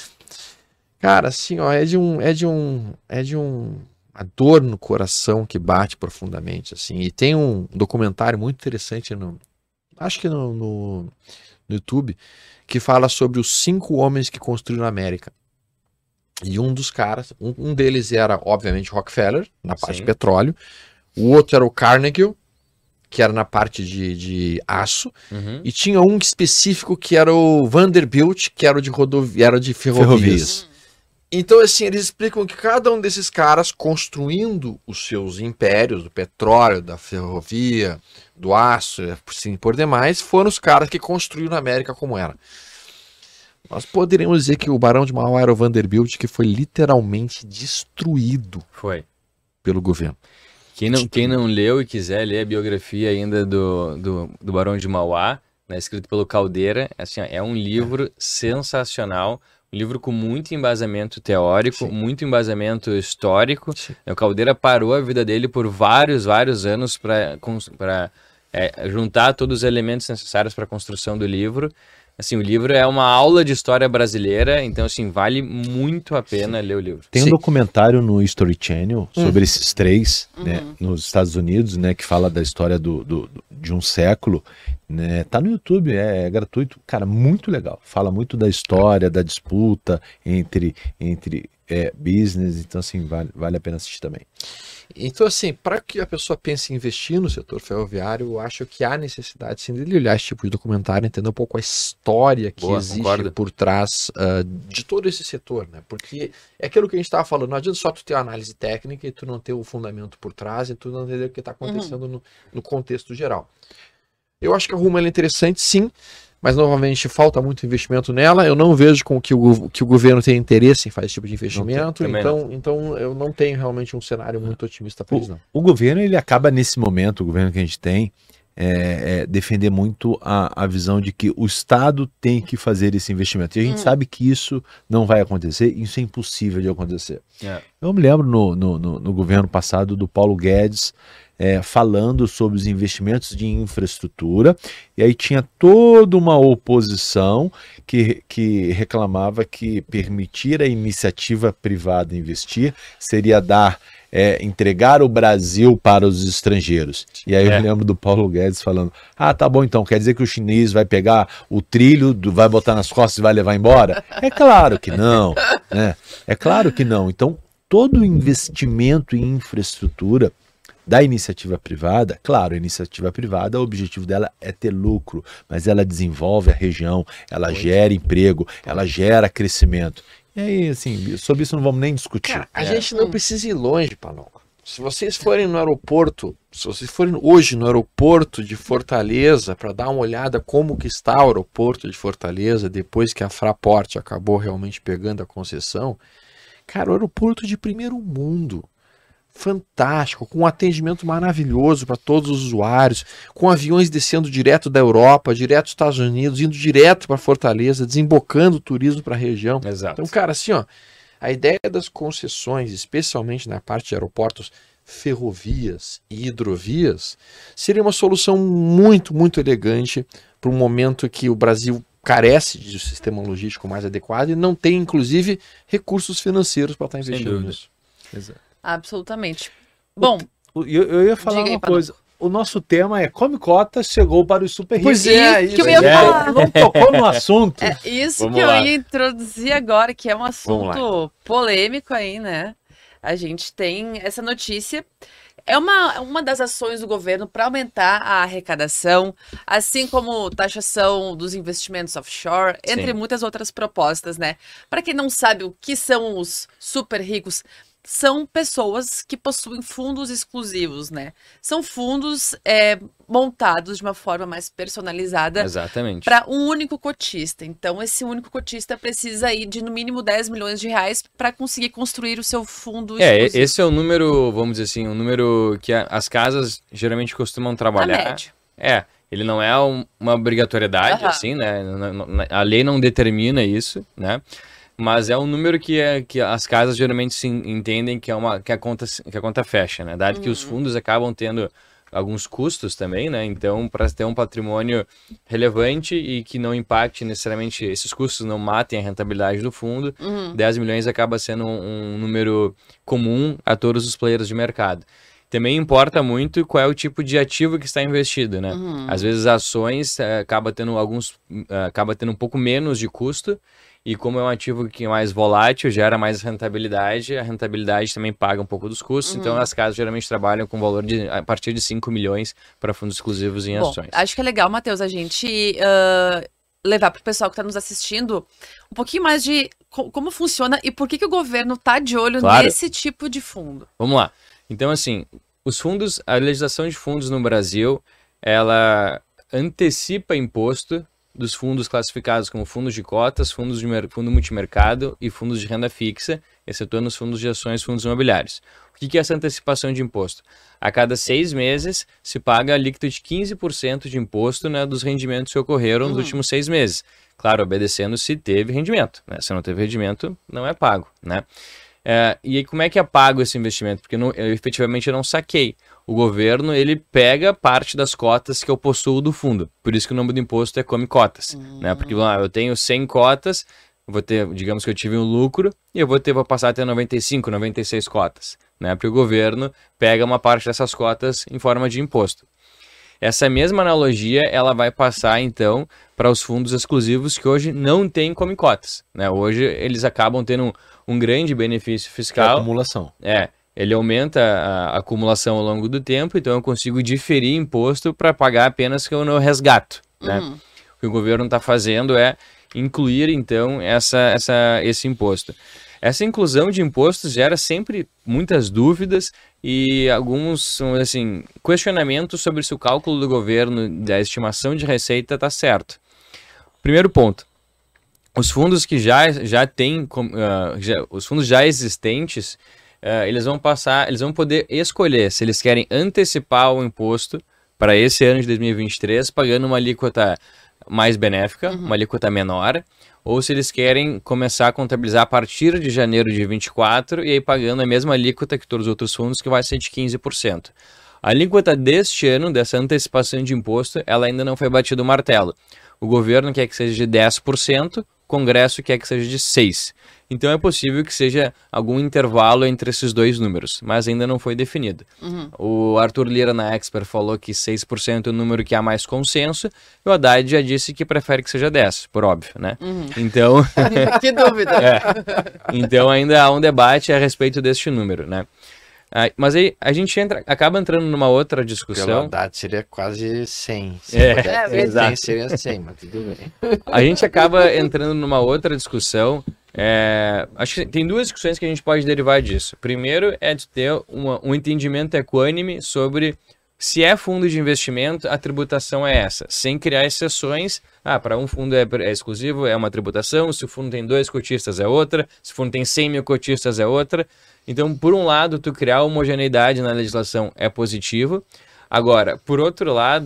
Cara, assim, ó, é de uma dor no coração que bate profundamente, assim. E tem um documentário muito interessante, acho que no YouTube, que fala sobre os 5 homens que construíram a América. E um dos caras, um deles era, obviamente, Rockefeller, na parte de petróleo. O outro era o Carnegie, que era na parte de aço. Uhum. E tinha um específico que era o Vanderbilt, que era de ferrovias. Então, assim, eles explicam que cada um desses caras, construindo os seus impérios, do petróleo, da ferrovia, do aço, assim por demais, foram os caras que construíram a América como era. Nós poderíamos dizer que o Barão de Mauá era o Vanderbilt, que foi literalmente destruído pelo governo. Quem não leu e quiser ler a biografia ainda do Barão de Mauá, né, escrito pelo Caldeira, assim, ó, é um livro sensacional, um livro com muito embasamento teórico, muito embasamento histórico. O Caldeira parou a vida dele por vários anos para juntar todos os elementos necessários para a construção do livro. Assim, o livro é uma aula de história brasileira, então, assim, vale muito a pena ler o livro. Tem um documentário no History Channel sobre esses 3, né, nos Estados Unidos, né, que fala da história de um século, né, tá no YouTube, é gratuito, cara, muito legal. Fala muito da história, da disputa entre business, então, assim, vale a pena assistir também. Então, assim, para que a pessoa pense em investir no setor ferroviário, eu acho que há necessidade, sim, de olhar esse tipo de documentário, entender um pouco a história que existe por trás de todo esse setor, né? Porque é aquilo que a gente estava falando, não adianta só tu ter a análise técnica e tu não ter o fundamento por trás e tu não entender o que está acontecendo no contexto geral. Eu acho que a Rumo é interessante, sim, mas novamente falta muito investimento nela. Eu não vejo com que o governo tenha interesse em fazer esse tipo de investimento. Então eu não tenho realmente um cenário muito otimista para isso, não. O governo, ele acaba nesse momento, o governo que a gente tem, defender muito a visão de que o Estado tem que fazer esse investimento. E a gente sabe que isso não vai acontecer, isso é impossível de acontecer. Eu me lembro no governo passado do Paulo Guedes falando sobre os investimentos de infraestrutura, e aí tinha toda uma oposição que reclamava que permitir a iniciativa privada investir seria entregar o Brasil para os estrangeiros. E aí eu lembro do Paulo Guedes falando, tá bom, então quer dizer que o chinês vai pegar o trilho, vai botar nas costas e vai levar embora? É claro que não, né? É claro que não. Então, todo investimento em infraestrutura da iniciativa privada, claro, a iniciativa privada, o objetivo dela é ter lucro, mas ela desenvolve a região, ela gera emprego, ela gera crescimento. E aí, assim, sobre isso não vamos nem discutir. Cara, a gente não precisa ir longe, Panoco. Se vocês forem no aeroporto, se vocês forem hoje no aeroporto de Fortaleza para dar uma olhada como que está o aeroporto de Fortaleza depois que a Fraport acabou realmente pegando a concessão, cara, o aeroporto de primeiro mundo. Fantástico, com um atendimento maravilhoso para todos os usuários, com aviões descendo direto da Europa, direto dos Estados Unidos, indo direto para Fortaleza, desembocando o turismo para a região. Exato. Então, cara, assim, ó, a ideia das concessões, especialmente na parte de aeroportos, ferrovias e hidrovias, seria uma solução muito, muito elegante para um momento que o Brasil carece de um sistema logístico mais adequado e não tem, inclusive, recursos financeiros para estar investindo nisso. Exato. Absolutamente. Bom, eu ia falar uma coisa. O nosso tema é Come Cotas chegou para os super ricos. Pois é, isso que eu ia falar. Não tocou no assunto. É isso Vamos que lá. eu ia introduzir agora, que é um assunto polêmico aí, né? A gente tem essa notícia. É uma das ações do governo para aumentar a arrecadação, assim como taxação dos investimentos offshore, entre muitas outras propostas, né? Para quem não sabe o que são os super ricos, são pessoas que possuem fundos exclusivos, né? São fundos montados de uma forma mais personalizada para um único cotista. Então, esse único cotista precisa ir de no mínimo 10 milhões de reais para conseguir construir o seu fundo exclusivo. Esse é o número, vamos dizer assim, um número que as casas geralmente costumam trabalhar. Na média. Ele não é uma obrigatoriedade, assim, né? A lei não determina isso, né? Mas é um número que as casas geralmente se entendem que a conta fecha, né? Dado que os fundos acabam tendo alguns custos também, né? Então, para ter um patrimônio relevante e que não impacte necessariamente, esses custos não matem a rentabilidade do fundo, 10 milhões acaba sendo um número comum a todos os players de mercado. Também importa muito qual é o tipo de ativo que está investido, né? Às vezes ações acaba tendo um pouco menos de custo, e como é um ativo que é mais volátil, gera mais rentabilidade, a rentabilidade também paga um pouco dos custos, então as casas geralmente trabalham com valor a partir de 5 milhões para fundos exclusivos em ações. Acho que é legal, Matheus, a gente levar para o pessoal que está nos assistindo um pouquinho mais de como funciona e por que o governo está de olho nesse tipo de fundo. Vamos lá. Então, assim, a legislação de fundos no Brasil, ela antecipa imposto dos fundos classificados como fundos de cotas, fundo multimercado e fundos de renda fixa, excetuando os fundos de ações e fundos imobiliários. O que é essa antecipação de imposto? A cada 6 meses se paga líquido de 15% de imposto, né, dos rendimentos que ocorreram nos últimos 6 meses. Claro, obedecendo se teve rendimento, né? Se não teve rendimento, não é pago, né? E aí, como é que é pago esse investimento? Porque eu efetivamente não saquei. O governo, ele pega parte das cotas que eu possuo do fundo. Por isso que o nome do imposto é Come Cotas, né? Porque eu tenho 100 cotas, vou ter, digamos que eu tive um lucro, e eu vou passar a ter 95, 96 cotas, né? Porque o governo pega uma parte dessas cotas em forma de imposto. Essa mesma analogia, ela vai passar, então, para os fundos exclusivos que hoje não têm Come Cotas, né? Hoje, eles acabam tendo um grande benefício fiscal. Acumulação. Ele aumenta a acumulação ao longo do tempo, então eu consigo diferir imposto para pagar apenas que eu não resgato, né? O que o governo está fazendo é incluir, então, esse imposto. Essa inclusão de impostos gera sempre muitas dúvidas e alguns, assim, questionamentos sobre se o cálculo do governo da estimação de receita está certo. Primeiro ponto. Os fundos que já têm, os fundos já existentes, eles vão poder escolher se eles querem antecipar o imposto para esse ano de 2023, pagando uma alíquota mais benéfica, uma alíquota menor, ou se eles querem começar a contabilizar a partir de janeiro de 24 e aí pagando a mesma alíquota que todos os outros fundos, que vai ser de 15%. A alíquota deste ano, dessa antecipação de imposto, ela ainda não foi batido o martelo. O governo quer que seja de 10%, o Congresso quer que seja de 6%. Então é possível que seja algum intervalo entre esses dois números, mas ainda não foi definido. O Arthur Lira na Expert falou que 6% é o número que há mais consenso, e o Haddad já disse que prefere que seja 10%, por óbvio, né? Então... Que dúvida! Então ainda há um debate a respeito deste número, né? Mas aí a gente acaba entrando numa outra discussão. Pelo Haddad seria quase 100. Exato. Seria 100, mas tudo bem. A gente acaba entrando numa outra discussão. Acho que tem duas discussões que a gente pode derivar disso. Primeiro é de ter um entendimento equânime sobre se é fundo de investimento, a tributação é essa, sem criar exceções. Para um fundo é exclusivo, é uma tributação, se o fundo tem 2 cotistas é outra, se o fundo tem 100 mil cotistas é outra. Então, por um lado, tu criar homogeneidade na legislação é positivo. Agora, por outro lado,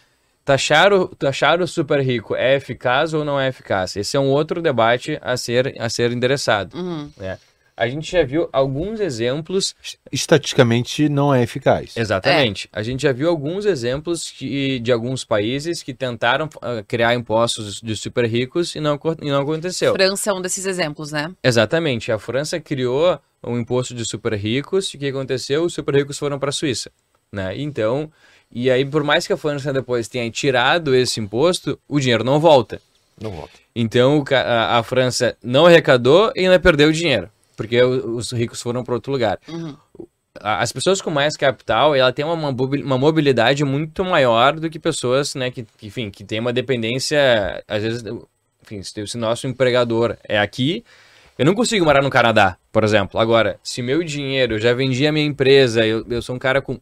taxar o super rico é eficaz ou não é eficaz? Esse é um outro debate a ser endereçado. Né? A gente já viu alguns exemplos... Estatisticamente não é eficaz. Exatamente. A gente já viu alguns exemplos de alguns países que tentaram criar impostos de super ricos e não aconteceu. França é um desses exemplos, né? Exatamente. A França criou um imposto de super ricos e o que aconteceu? Os super ricos foram para a Suíça. Né? Então, e aí por mais que a França depois tenha tirado esse imposto, o dinheiro não volta. Não volta. Então a França não arrecadou e ainda perdeu o dinheiro, porque os ricos foram para outro lugar. As pessoas com mais capital, ela tem uma mobilidade muito maior do que pessoas, né, que têm uma dependência, às vezes, enfim, se nosso empregador é aqui, eu não consigo morar no Canadá, por exemplo. Agora, se meu dinheiro, eu já vendi a minha empresa, eu sou um cara com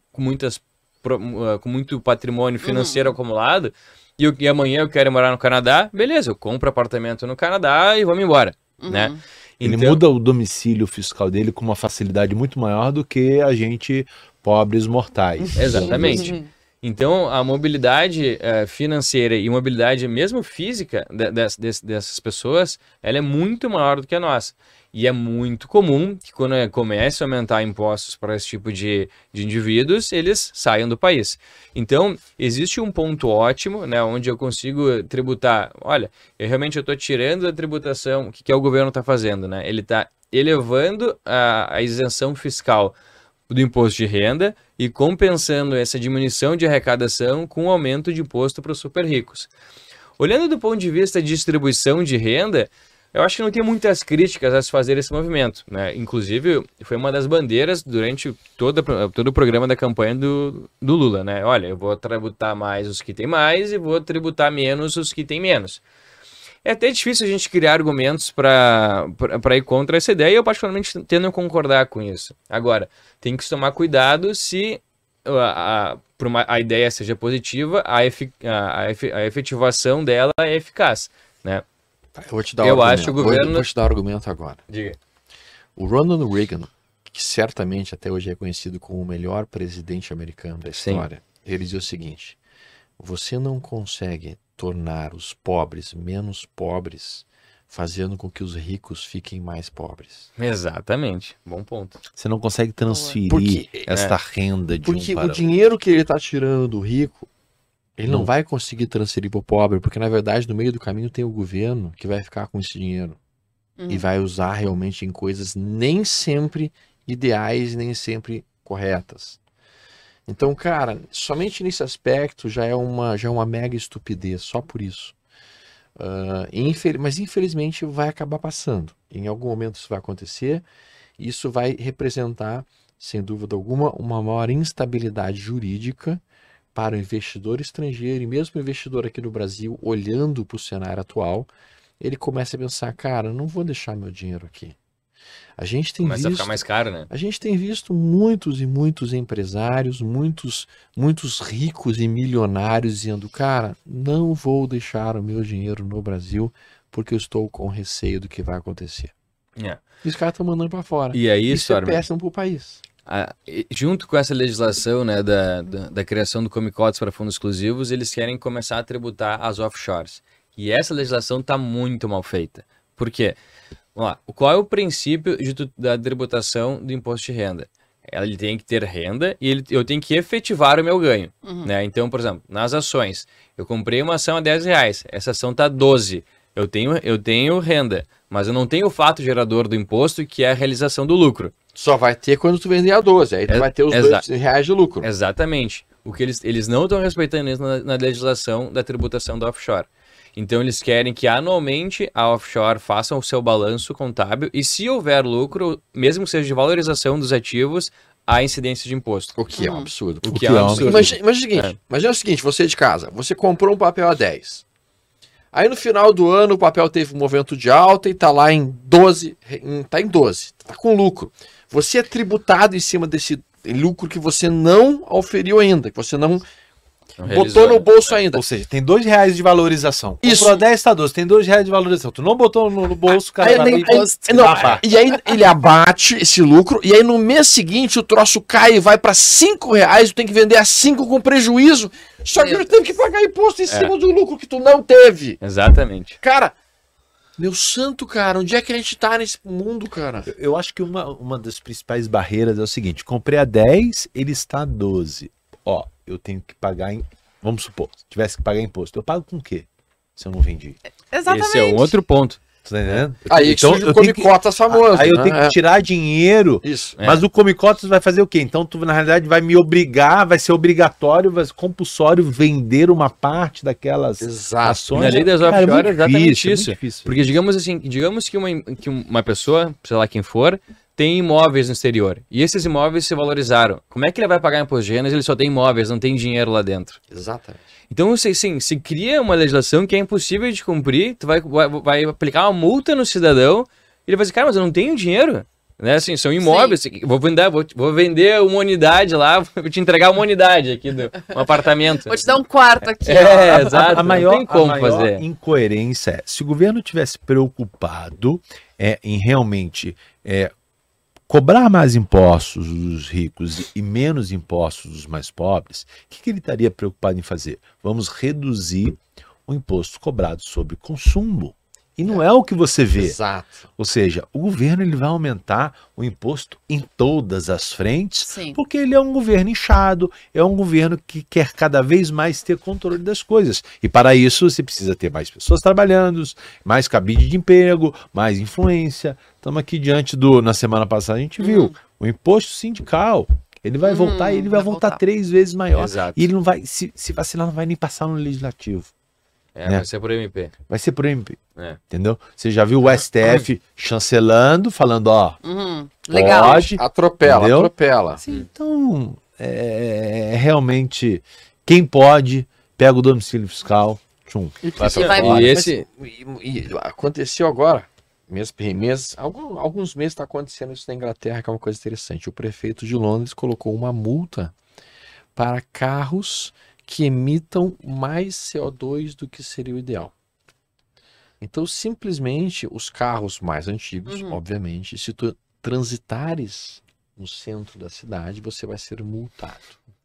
muito patrimônio financeiro acumulado, e amanhã eu quero morar no Canadá, beleza, eu compro apartamento no Canadá e vamos embora, né? Ele muda o domicílio fiscal dele com uma facilidade muito maior do que a gente, pobres mortais. Exatamente. Então, a mobilidade financeira e mobilidade mesmo física dessas pessoas, ela é muito maior do que a nossa. E é muito comum que quando comece a aumentar impostos para esse tipo de indivíduos, eles saiam do país. Então, existe um ponto ótimo, né, onde eu consigo tributar. Olha, eu estou tirando da tributação, o que o governo está fazendo? Né? Ele está elevando a isenção fiscal do imposto de renda e compensando essa diminuição de arrecadação com o aumento de imposto para os super ricos. Olhando do ponto de vista de distribuição de renda, eu acho que não tem muitas críticas a se fazer esse movimento, né? Inclusive, foi uma das bandeiras durante todo o programa da campanha do Lula, né? Olha, eu vou tributar mais os que têm mais e vou tributar menos os que têm menos. É até difícil a gente criar argumentos para ir contra essa ideia e eu particularmente tendo a concordar com isso. Agora, tem que se tomar cuidado se a ideia seja positiva, a efetivação dela é eficaz, né? Eu vou te dar o argumento. Vou te dar o argumento agora. Diga. O Ronald Reagan, que certamente até hoje é conhecido como o melhor presidente americano da história, ele dizia o seguinte: você não consegue tornar os pobres menos pobres fazendo com que os ricos fiquem mais pobres. Exatamente. Bom ponto. Você não consegue transferir esta renda de porque o dinheiro que ele está tirando do rico, ele não vai conseguir transferir para o pobre, porque na verdade no meio do caminho tem o governo que vai ficar com esse dinheiro e vai usar realmente em coisas nem sempre ideais, nem sempre corretas. Então, cara, somente nesse aspecto já é uma mega estupidez, só por isso. Mas infelizmente vai acabar passando. Em algum momento isso vai acontecer, e isso vai representar sem dúvida alguma, uma maior instabilidade jurídica para o investidor estrangeiro e mesmo o investidor aqui no Brasil, olhando para o cenário atual, ele começa a pensar, cara, não vou deixar meu dinheiro aqui. A gente tem Começa a visto, ficar mais caro, né? a gente tem visto muitos e muitos empresários, muitos ricos e milionários dizendo, cara, não vou deixar o meu dinheiro no Brasil porque eu estou com receio do que vai acontecer. É. E os caras estão mandando para fora. E aí, Isso é Stormer, péssimo para o país. junto com essa legislação, né, da criação do Comicotas para fundos exclusivos, eles querem começar a tributar as offshores. E essa legislação está muito mal feita. Por quê? Vamos lá. Qual é o princípio da tributação do imposto de renda? Ele tem que ter renda e eu tenho que efetivar o meu ganho. Né? Então, por exemplo, nas ações, eu comprei uma ação a R$10, essa ação está 12. Eu tenho renda, mas eu não tenho o fato gerador do imposto, que é a realização do lucro. Só vai ter quando tu vender a 12, aí tu vai ter os R$2 de lucro. Exatamente. O que eles não estão respeitando isso na legislação da tributação da offshore. Então eles querem que anualmente a offshore faça o seu balanço contábil e se houver lucro, mesmo que seja de valorização dos ativos, há incidência de imposto. O que é um absurdo. O que é um absurdo. Imagina o seguinte, você de casa, você comprou um papel a 10. Aí no final do ano o papel teve um movimento de alta e tá lá em 12, tá com lucro. Você é tributado em cima desse lucro que você não auferiu ainda, que você não botou no bolso ainda. Ou seja, tem R$2 de valorização. Isso. Comprou 10, tá 12. Tem R$2 de valorização. Tu não botou no bolso, cara. E aí ele abate esse lucro, e aí no mês seguinte o troço cai e vai para R$5, tu tem que vender a 5 com prejuízo. Só que ele teve que pagar imposto em cima do lucro que tu não teve. Exatamente. Cara, meu santo, cara, onde é que a gente tá nesse mundo, cara? Eu acho que uma das principais barreiras é o seguinte: comprei a 10, ele está a 12. Ó, eu tenho que pagar vamos supor, se tivesse que pagar imposto, eu pago com o quê? Se eu não vendi. Exatamente. Esse é um outro ponto. Tá entendendo? Aí Então, surge o eu tenho que- Comicotas famoso. Aí eu né? tenho que tirar dinheiro, Isso. mas o Comicotas vai fazer o quê? Então tu, na realidade, vai me obrigar, vai ser obrigatório, vai ser compulsório vender uma parte daquelas Exato. ações. Na lei das Cara, offshore muito é exatamente difícil, isso. muito difícil. Porque digamos que uma pessoa, sei lá quem for, tem imóveis no exterior. E esses imóveis se valorizaram. Como é que ele vai pagar imposto de renda se ele só tem imóveis, não tem dinheiro lá dentro? Exatamente. Então, se cria uma legislação que é impossível de cumprir, tu vai aplicar uma multa no cidadão, e ele vai dizer, cara, mas eu não tenho dinheiro. Né? Assim, são imóveis, vou vender uma unidade lá, vou te entregar uma unidade aqui, um apartamento. Vou te dar um quarto aqui. Exato. A não tem como maior fazer. incoerência é, se o governo tivesse preocupado em realmente cobrar mais impostos dos ricos e menos impostos dos mais pobres, o que ele estaria preocupado em fazer? Vamos reduzir o imposto cobrado sobre consumo. E não é o que você vê. Exato. Ou seja, o governo ele vai aumentar o imposto em todas as frentes, Sim. porque ele é um governo inchado, é um governo que quer cada vez mais ter controle das coisas. E para isso você precisa ter mais pessoas trabalhando, mais cabide de emprego, mais influência. Estamos aqui diante na semana passada a gente viu o imposto sindical. Ele vai voltar e ele vai voltar 3 vezes maior. Exato. E ele não vai, se vacilar, não vai nem passar no legislativo. Vai ser por MP. Vai ser por MP. É. Entendeu? Você já viu o STF chancelando, falando, ó, Legal. pode. Atropela, Entendeu? atropela. Então, realmente, quem pode, pega o domicílio fiscal, tchum. Vai E vai pra embora. E esse... E aconteceu agora, alguns meses está acontecendo isso na Inglaterra, que é uma coisa interessante. O prefeito de Londres colocou uma multa para carros que emitam mais CO2 do que seria o ideal. Então, simplesmente, os carros mais antigos, obviamente, se tu transitares no centro da cidade, você vai ser multado.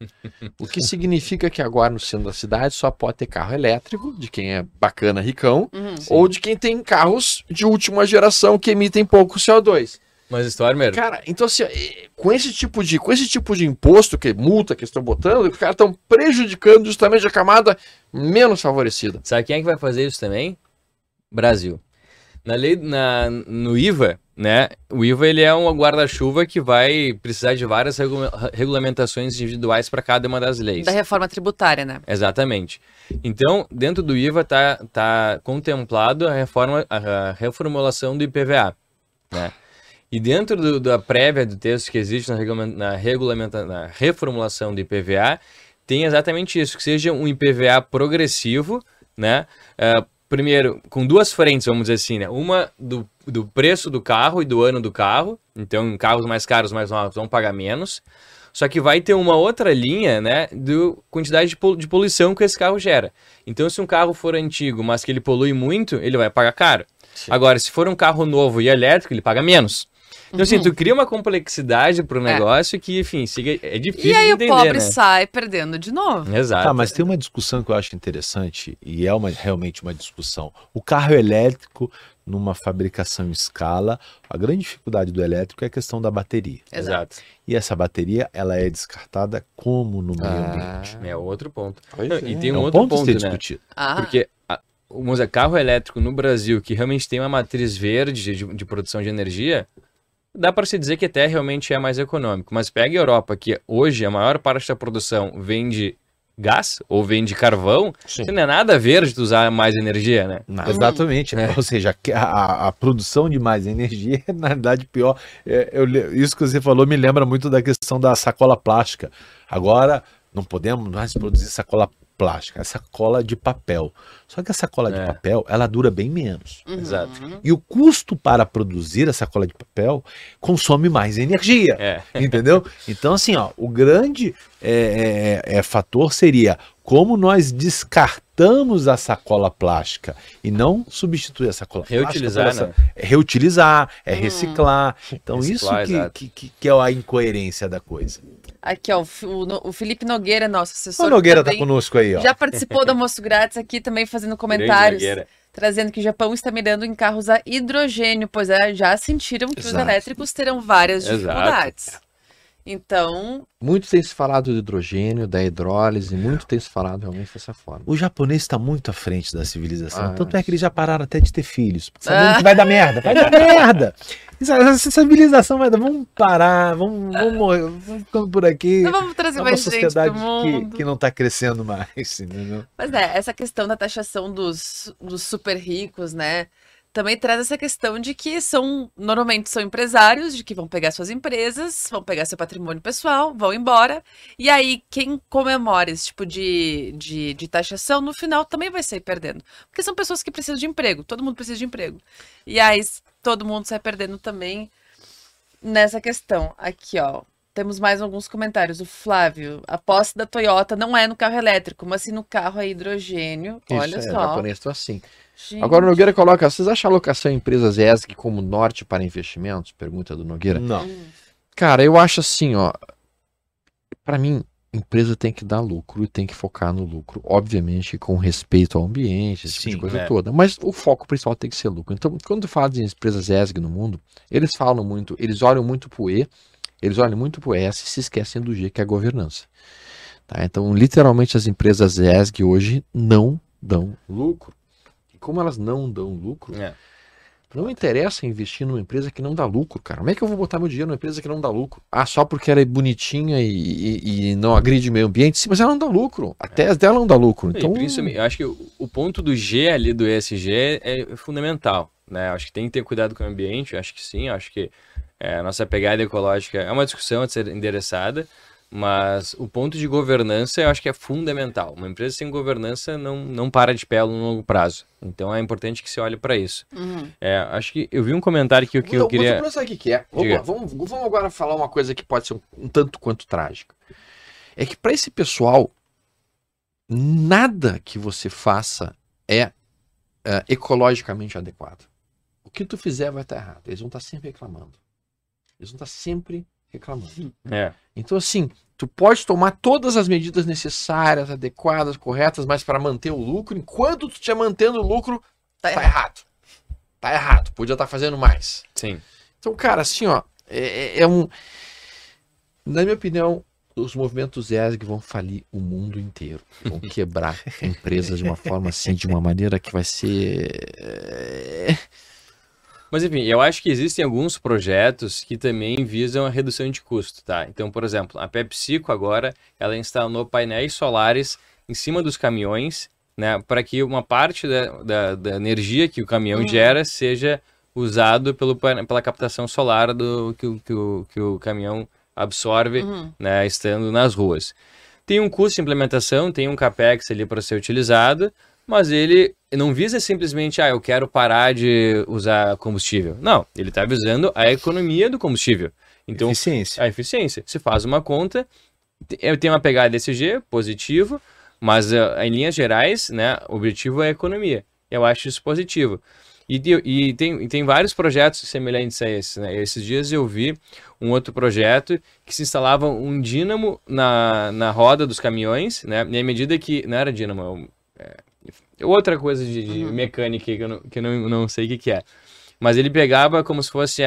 O que significa que agora no centro da cidade só pode ter carro elétrico, de quem é bacana, ricão, ou de quem tem carros de última geração que emitem pouco CO2. Mas, Stormer, Cara, então assim, com esse tipo de imposto, que multa que estão botando, os caras estão prejudicando justamente a camada menos favorecida. sabe quem é que vai fazer isso também? Brasil. No IVA, né? O IVA ele é um guarda-chuva que vai precisar de várias regulamentações individuais para cada uma das leis. Da reforma tributária, né? Exatamente. Então, dentro do IVA tá contemplado a reformulação do IPVA, né? E dentro da prévia do texto que existe na reformulação do IPVA, tem exatamente isso, que seja um IPVA progressivo, né? Primeiro, com duas frentes, vamos dizer assim, né? Uma do preço do carro e do ano do carro. Então, em carros mais caros, mais novos, vão pagar menos. Só que vai ter uma outra linha, né, do quantidade de poluição que esse carro gera. Então, se um carro for antigo, mas que ele polui muito, ele vai pagar caro. Sim. Agora, se for um carro novo e elétrico, ele paga menos. Então, assim, tu cria uma complexidade pro negócio que, enfim, é difícil de entender, né? E aí o pobre sai perdendo de novo. Exato. Tá, mas tem uma discussão que eu acho interessante, e é realmente uma discussão. O carro elétrico, numa fabricação em escala, a grande dificuldade do elétrico é a questão da bateria. Exato. E essa bateria, ela é descartada como no meio ambiente? É outro ponto. E tem um outro ponto, né? Discutido. Porque o carro elétrico no Brasil, que realmente tem uma matriz verde de produção de energia, dá para se dizer que até realmente é mais econômico. Mas pega a Europa, que hoje a maior parte da produção vem de gás ou vem de carvão, não é nada verde tu usar mais energia, né? Exatamente. Ou seja, a produção de mais energia é, na verdade, pior. Isso que você falou me lembra muito da questão da sacola plástica. Agora, não podemos mais produzir sacola plástica, é sacola de papel. Só que a sacola de papel, ela dura bem menos. Exato. E o custo para produzir a sacola de papel consome mais energia. Entendeu? Então, assim, ó, o grande fator seria como nós descartamos a sacola plástica e não substituir a sacola plástica. Né? Reutilizar, reciclar. Então, reciclar, isso que é a incoerência da coisa. Aqui, ó, o Felipe Nogueira, nosso assessor. O Nogueira tá conosco aí, ó. Já participou do Almoço Grátis aqui também fazendo comentários, trazendo que o Japão está mirando em carros a hidrogênio, pois já sentiram que os elétricos terão várias dificuldades. Então... Muito tem se falado do hidrogênio, da hidrólise, muito tem se falado realmente dessa forma. O japonês está muito à frente da civilização, tanto é que eles já pararam até de ter filhos, sabendo que vai dar merda, vai dar merda! Essa civilização vai dar, vamos parar, vamos morrer, vamos ficando por aqui. Não vamos trazer mais gente do mundo. Que não está crescendo mais, entendeu? Mas essa questão da taxação dos super ricos, né? Também traz essa questão de que normalmente são empresários, de que vão pegar suas empresas, vão pegar seu patrimônio pessoal, vão embora. E aí, quem comemora esse tipo de taxação, no final também vai sair perdendo. Porque são pessoas que precisam de emprego, todo mundo precisa de emprego. E aí, todo mundo sai perdendo também nessa questão. Aqui, ó, temos mais alguns comentários. O Flávio, a posse da Toyota não é no carro elétrico, mas sim no carro a hidrogênio. Olha só. O japonês tá assim. Gente. Agora o Nogueira coloca, vocês acham a alocação em empresas ESG como norte para investimentos? Pergunta do Nogueira. Não. Cara, eu acho assim, ó, para mim, empresa tem que dar lucro e tem que focar no lucro, obviamente com respeito ao ambiente, esse tipo de coisa toda, mas o foco principal tem que ser lucro. Então, quando fala de empresas ESG no mundo, eles falam muito, eles olham muito pro E, eles olham muito pro S e se esquecem do G, que é a governança. Tá? Então, literalmente, as empresas ESG hoje não dão lucro. Como elas não dão lucro, não interessa investir numa empresa que não dá lucro, cara. Como é que eu vou botar meu dinheiro numa empresa que não dá lucro? só porque ela é bonitinha e não agride o meio ambiente? Sim, mas ela não dá lucro. A tese dela não dá lucro. Então... eu acho que o ponto do G ali, do ESG, é fundamental, né? Eu acho que tem que ter cuidado com o ambiente, eu acho que sim, eu acho que a nossa pegada ecológica é uma discussão a ser endereçada, mas o ponto de governança eu acho que é fundamental. Uma empresa sem governança não para de pé no longo prazo. Então é importante que se olhe para isso. Acho que eu vi um comentário que eu queria... Mas sabe o que é? Vamos agora falar uma coisa que pode ser um tanto quanto trágica. É que para esse pessoal, nada que você faça é ecologicamente adequado. O que tu fizer vai estar errado. Eles vão estar sempre reclamando. Então, assim, tu pode tomar todas as medidas necessárias, adequadas, corretas, mas para manter o lucro, enquanto tu estiver mantendo o lucro, tá errado. Tá errado. Podia estar fazendo mais. Sim. Então, cara, assim, ó, na minha opinião, os movimentos ESG vão falir o mundo inteiro. Vão quebrar empresas de uma forma assim, de uma maneira que vai ser... Mas enfim, eu acho que existem alguns projetos que também visam a redução de custo, tá? Então, por exemplo, a PepsiCo agora, ela instalou painéis solares em cima dos caminhões, né? Para que uma parte da energia que o caminhão gera seja usado pela captação solar que o caminhão absorve, né, estando nas ruas. Tem um custo de implementação, tem um capex ali para ser utilizado, mas ele não visa simplesmente, eu quero parar de usar combustível. Não, ele está visando a economia do combustível. Então, Eficiência. a eficiência. Se faz uma conta, tem uma pegada ESG, positivo, mas em linhas gerais, né, o objetivo é a economia. Eu acho isso positivo. E tem vários projetos semelhantes a esse, né? Esses dias eu vi um outro projeto que se instalava um dínamo na roda dos caminhões, né? E à medida que... Não era dínamo, outra coisa de mecânica que eu não sei o que é. Mas ele pegava como se fosse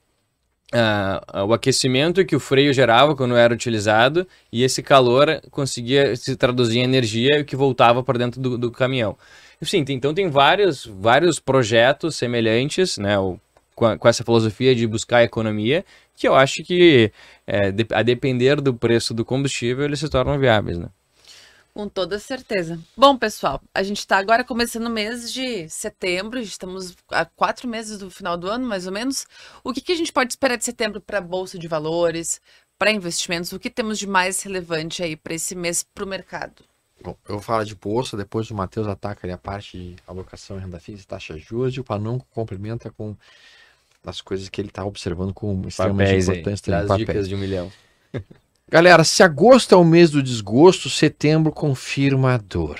o aquecimento que o freio gerava quando era utilizado, e esse calor conseguia se traduzir em energia que voltava para dentro do caminhão. Sim, então tem vários projetos semelhantes, né, com essa filosofia de buscar economia, que eu acho que, a depender do preço do combustível, eles se tornam viáveis, né? Com toda certeza. Bom, pessoal, a gente está agora começando o mês de setembro, estamos a 4 meses do final do ano, mais ou menos. O que a gente pode esperar de setembro para a Bolsa de Valores, para investimentos? O que temos de mais relevante aí para esse mês para o mercado? Bom, eu vou falar de bolsa, depois o Matheus ataca ali a parte de alocação e renda fixa, taxa de juros, e o Panonco complementa com as coisas que ele está observando como extremamente importantes. Das dicas de 1 milhão. Galera, se agosto é o mês do desgosto, setembro confirma a dor.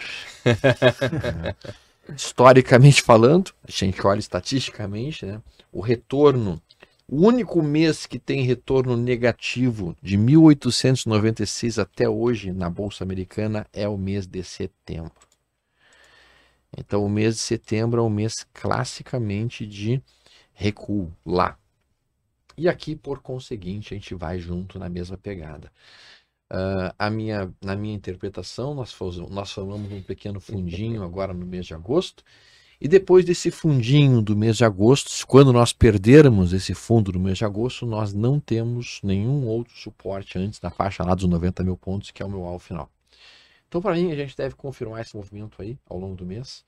Historicamente falando, a gente olha estatisticamente, né? O retorno, o único mês que tem retorno negativo de 1896 até hoje na Bolsa Americana é o mês de setembro. Então o mês de setembro é um mês classicamente de recuo lá. E aqui, por conseguinte, a gente vai junto na mesma pegada. Na minha interpretação, nós formamos um pequeno fundinho agora no mês de agosto. E depois desse fundinho do mês de agosto, quando nós perdermos esse fundo no mês de agosto, nós não temos nenhum outro suporte antes da faixa lá dos 90 mil pontos, que é o meu alvo final. Então, para mim, a gente deve confirmar esse movimento aí ao longo do mês.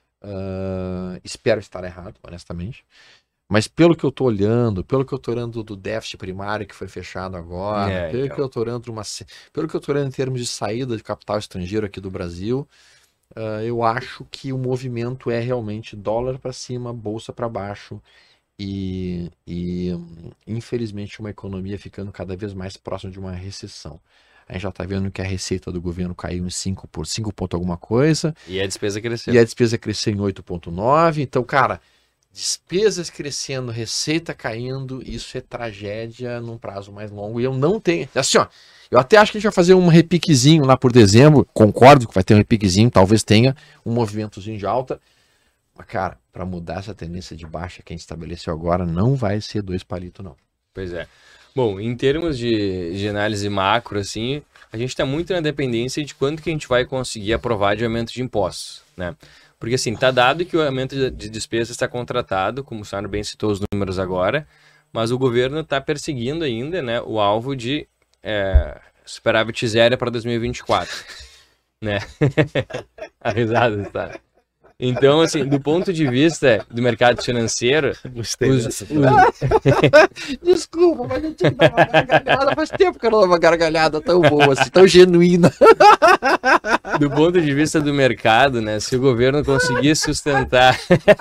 Espero estar errado, honestamente. Mas pelo que eu estou olhando, do déficit primário que foi fechado agora, pelo que eu estou olhando em termos de saída de capital estrangeiro aqui do Brasil, eu acho que o movimento é realmente dólar para cima, bolsa para baixo e infelizmente uma economia ficando cada vez mais próxima de uma recessão. A gente já está vendo que a receita do governo caiu em 5 ponto alguma coisa. E a despesa cresceu. E a despesa cresceu em 8,9. Então, cara, despesas crescendo, receita caindo, isso é tragédia num prazo mais longo. E eu não tenho... Assim, ó, eu até acho que a gente vai fazer um repiquezinho lá por dezembro. Concordo que vai ter um repiquezinho, talvez tenha um movimentozinho de alta. Mas, cara, para mudar essa tendência de baixa que a gente estabeleceu agora, não vai ser 2 palitos, não. Pois é. Bom, em termos de análise macro, assim, a gente está muito na dependência de quanto que a gente vai conseguir aprovar de aumento de impostos, né? Porque, assim, está dado que o aumento de despesa está contratado, como o Sandro bem citou os números agora, mas o governo está perseguindo ainda, né, o alvo de superávit zero para 2024, né? A risada, tá? Então, assim, do ponto de vista do mercado financeiro... Desculpa, mas eu tinha que dar uma gargalhada. Faz tempo que eu não dou uma gargalhada tão boa, assim, tão genuína. Do ponto de vista do mercado, né? Se o governo conseguir sustentar...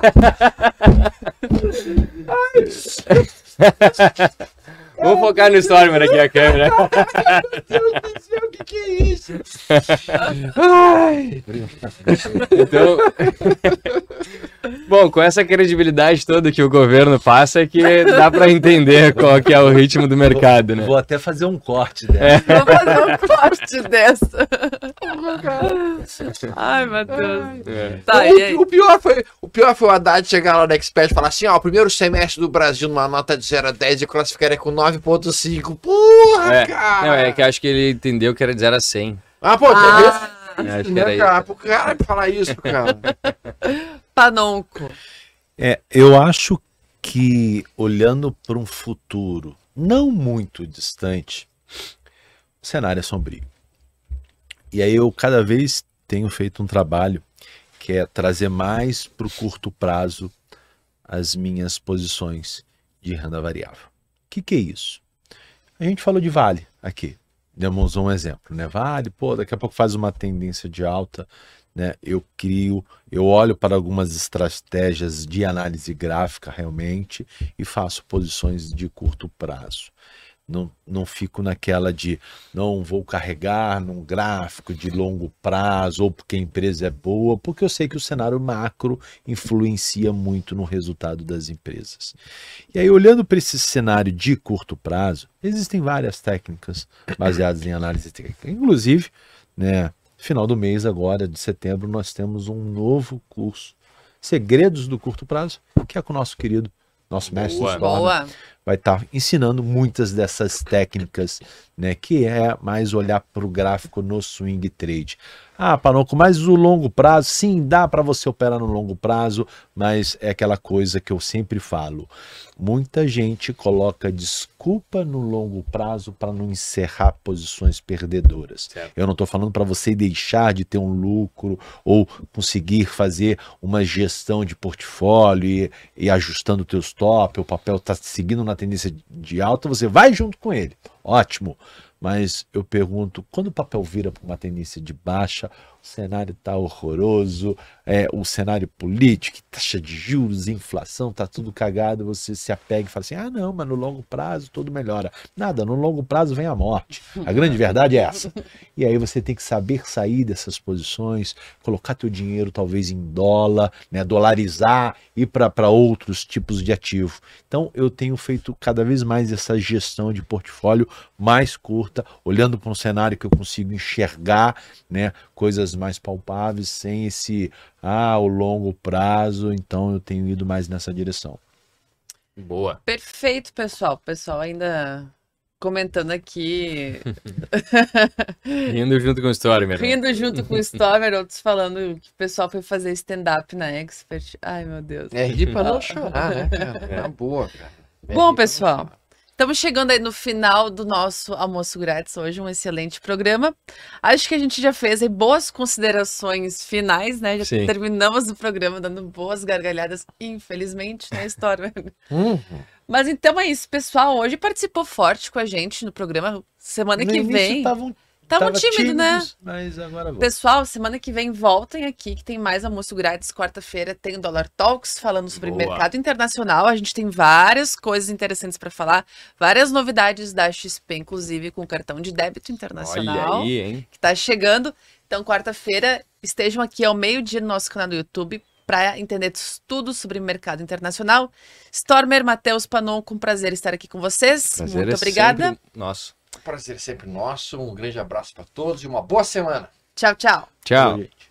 Vou focar no Stormer aqui, a câmera. Meu Deus do céu, o que é isso? Ai. Então, bom, com essa credibilidade toda que o governo passa, é que dá para entender qual que é o ritmo do mercado, né? Vou até fazer um corte dessa. Vou fazer um corte dessa. Ai, Matheus. Tá, o pior foi o Haddad chegar lá no Expert e falar assim, ó, o primeiro semestre do Brasil numa nota de 0 a 10 e classificaria com 9,5. Porra, cara! Não, é que acho que ele entendeu que era de 0 a 100. Pô, acho que era cara, pro cara falar isso, cara. Panonco. Eu acho que, olhando para um futuro não muito distante, o cenário é sombrio. E aí eu cada vez tenho feito um trabalho que é trazer mais para o curto prazo as minhas posições de renda variável. O que é isso? A gente falou de Vale aqui, demos um exemplo, né? Vale, pô, daqui a pouco faz uma tendência de alta, né? Eu olho para algumas estratégias de análise gráfica realmente e faço posições de curto prazo. Não fico naquela de não vou carregar num gráfico de longo prazo ou porque a empresa é boa, porque eu sei que o cenário macro influencia muito no resultado das empresas. E aí, olhando para esse cenário de curto prazo, existem várias técnicas baseadas em análise técnica. Inclusive, né, final do mês agora, de setembro, nós temos um novo curso, Segredos do Curto Prazo, que é com o nosso querido, nosso mestre Stormer, vai estar ensinando muitas dessas técnicas, né, que é mais olhar para o gráfico no swing trade. Ah, Panoco, mas o longo prazo, sim, dá para você operar no longo prazo, mas é aquela coisa que eu sempre falo. Muita gente coloca desculpa no longo prazo para não encerrar posições perdedoras. Certo. Eu não estou falando para você deixar de ter um lucro ou conseguir fazer uma gestão de portfólio e ajustando o teu stop, o papel está seguindo na tendência de alta, você vai junto com ele. Ótimo. Mas eu pergunto, quando o papel vira para uma tendência de baixa, o cenário está horroroso, o cenário político, taxa de juros, inflação, está tudo cagado, você se apega e fala assim, ah não, mas no longo prazo tudo melhora. Nada, no longo prazo vem a morte. A grande verdade é essa. E aí você tem que saber sair dessas posições, colocar teu dinheiro talvez em dólar, né, dolarizar, ir para outros tipos de ativo. Então eu tenho feito cada vez mais essa gestão de portfólio mais curta, olhando para um cenário que eu consigo enxergar, né, coisas mais palpáveis, sem esse o longo prazo. Então eu tenho ido mais nessa direção. Boa. Perfeito, pessoal. O pessoal ainda comentando aqui. Rindo junto com o Stormer. Rindo junto com o Stormer, outros falando que o pessoal foi fazer stand-up na Expert. Ai, meu Deus. É rir pra não chorar, né, cara? É boa, cara. Bom, pessoal, estamos chegando aí no final do nosso almoço grátis hoje, um excelente programa. Acho que a gente já fez aí boas considerações finais, né? Já terminamos o programa dando boas gargalhadas, infelizmente, né, Stormer? Mas então é isso, pessoal. Hoje participou forte com a gente no programa. Semana que vem. Estavam tímidos, né? Mas agora vou. Pessoal, semana que vem voltem aqui, que tem mais almoço grátis. Quarta-feira tem o Dollar Talks, falando sobre mercado internacional. A gente tem várias coisas interessantes para falar, várias novidades da XP, inclusive com o cartão de débito internacional. Olha aí, hein? Que tá chegando. Então, quarta-feira, estejam aqui ao meio-dia no nosso canal do YouTube para entender tudo sobre mercado internacional. Stormer, Matheus, Panon, com prazer estar aqui com vocês. Prazer muito obrigada. Sempre nosso. Prazer sempre nosso. Um grande abraço para todos e uma boa semana. Tchau, tchau. Tchau.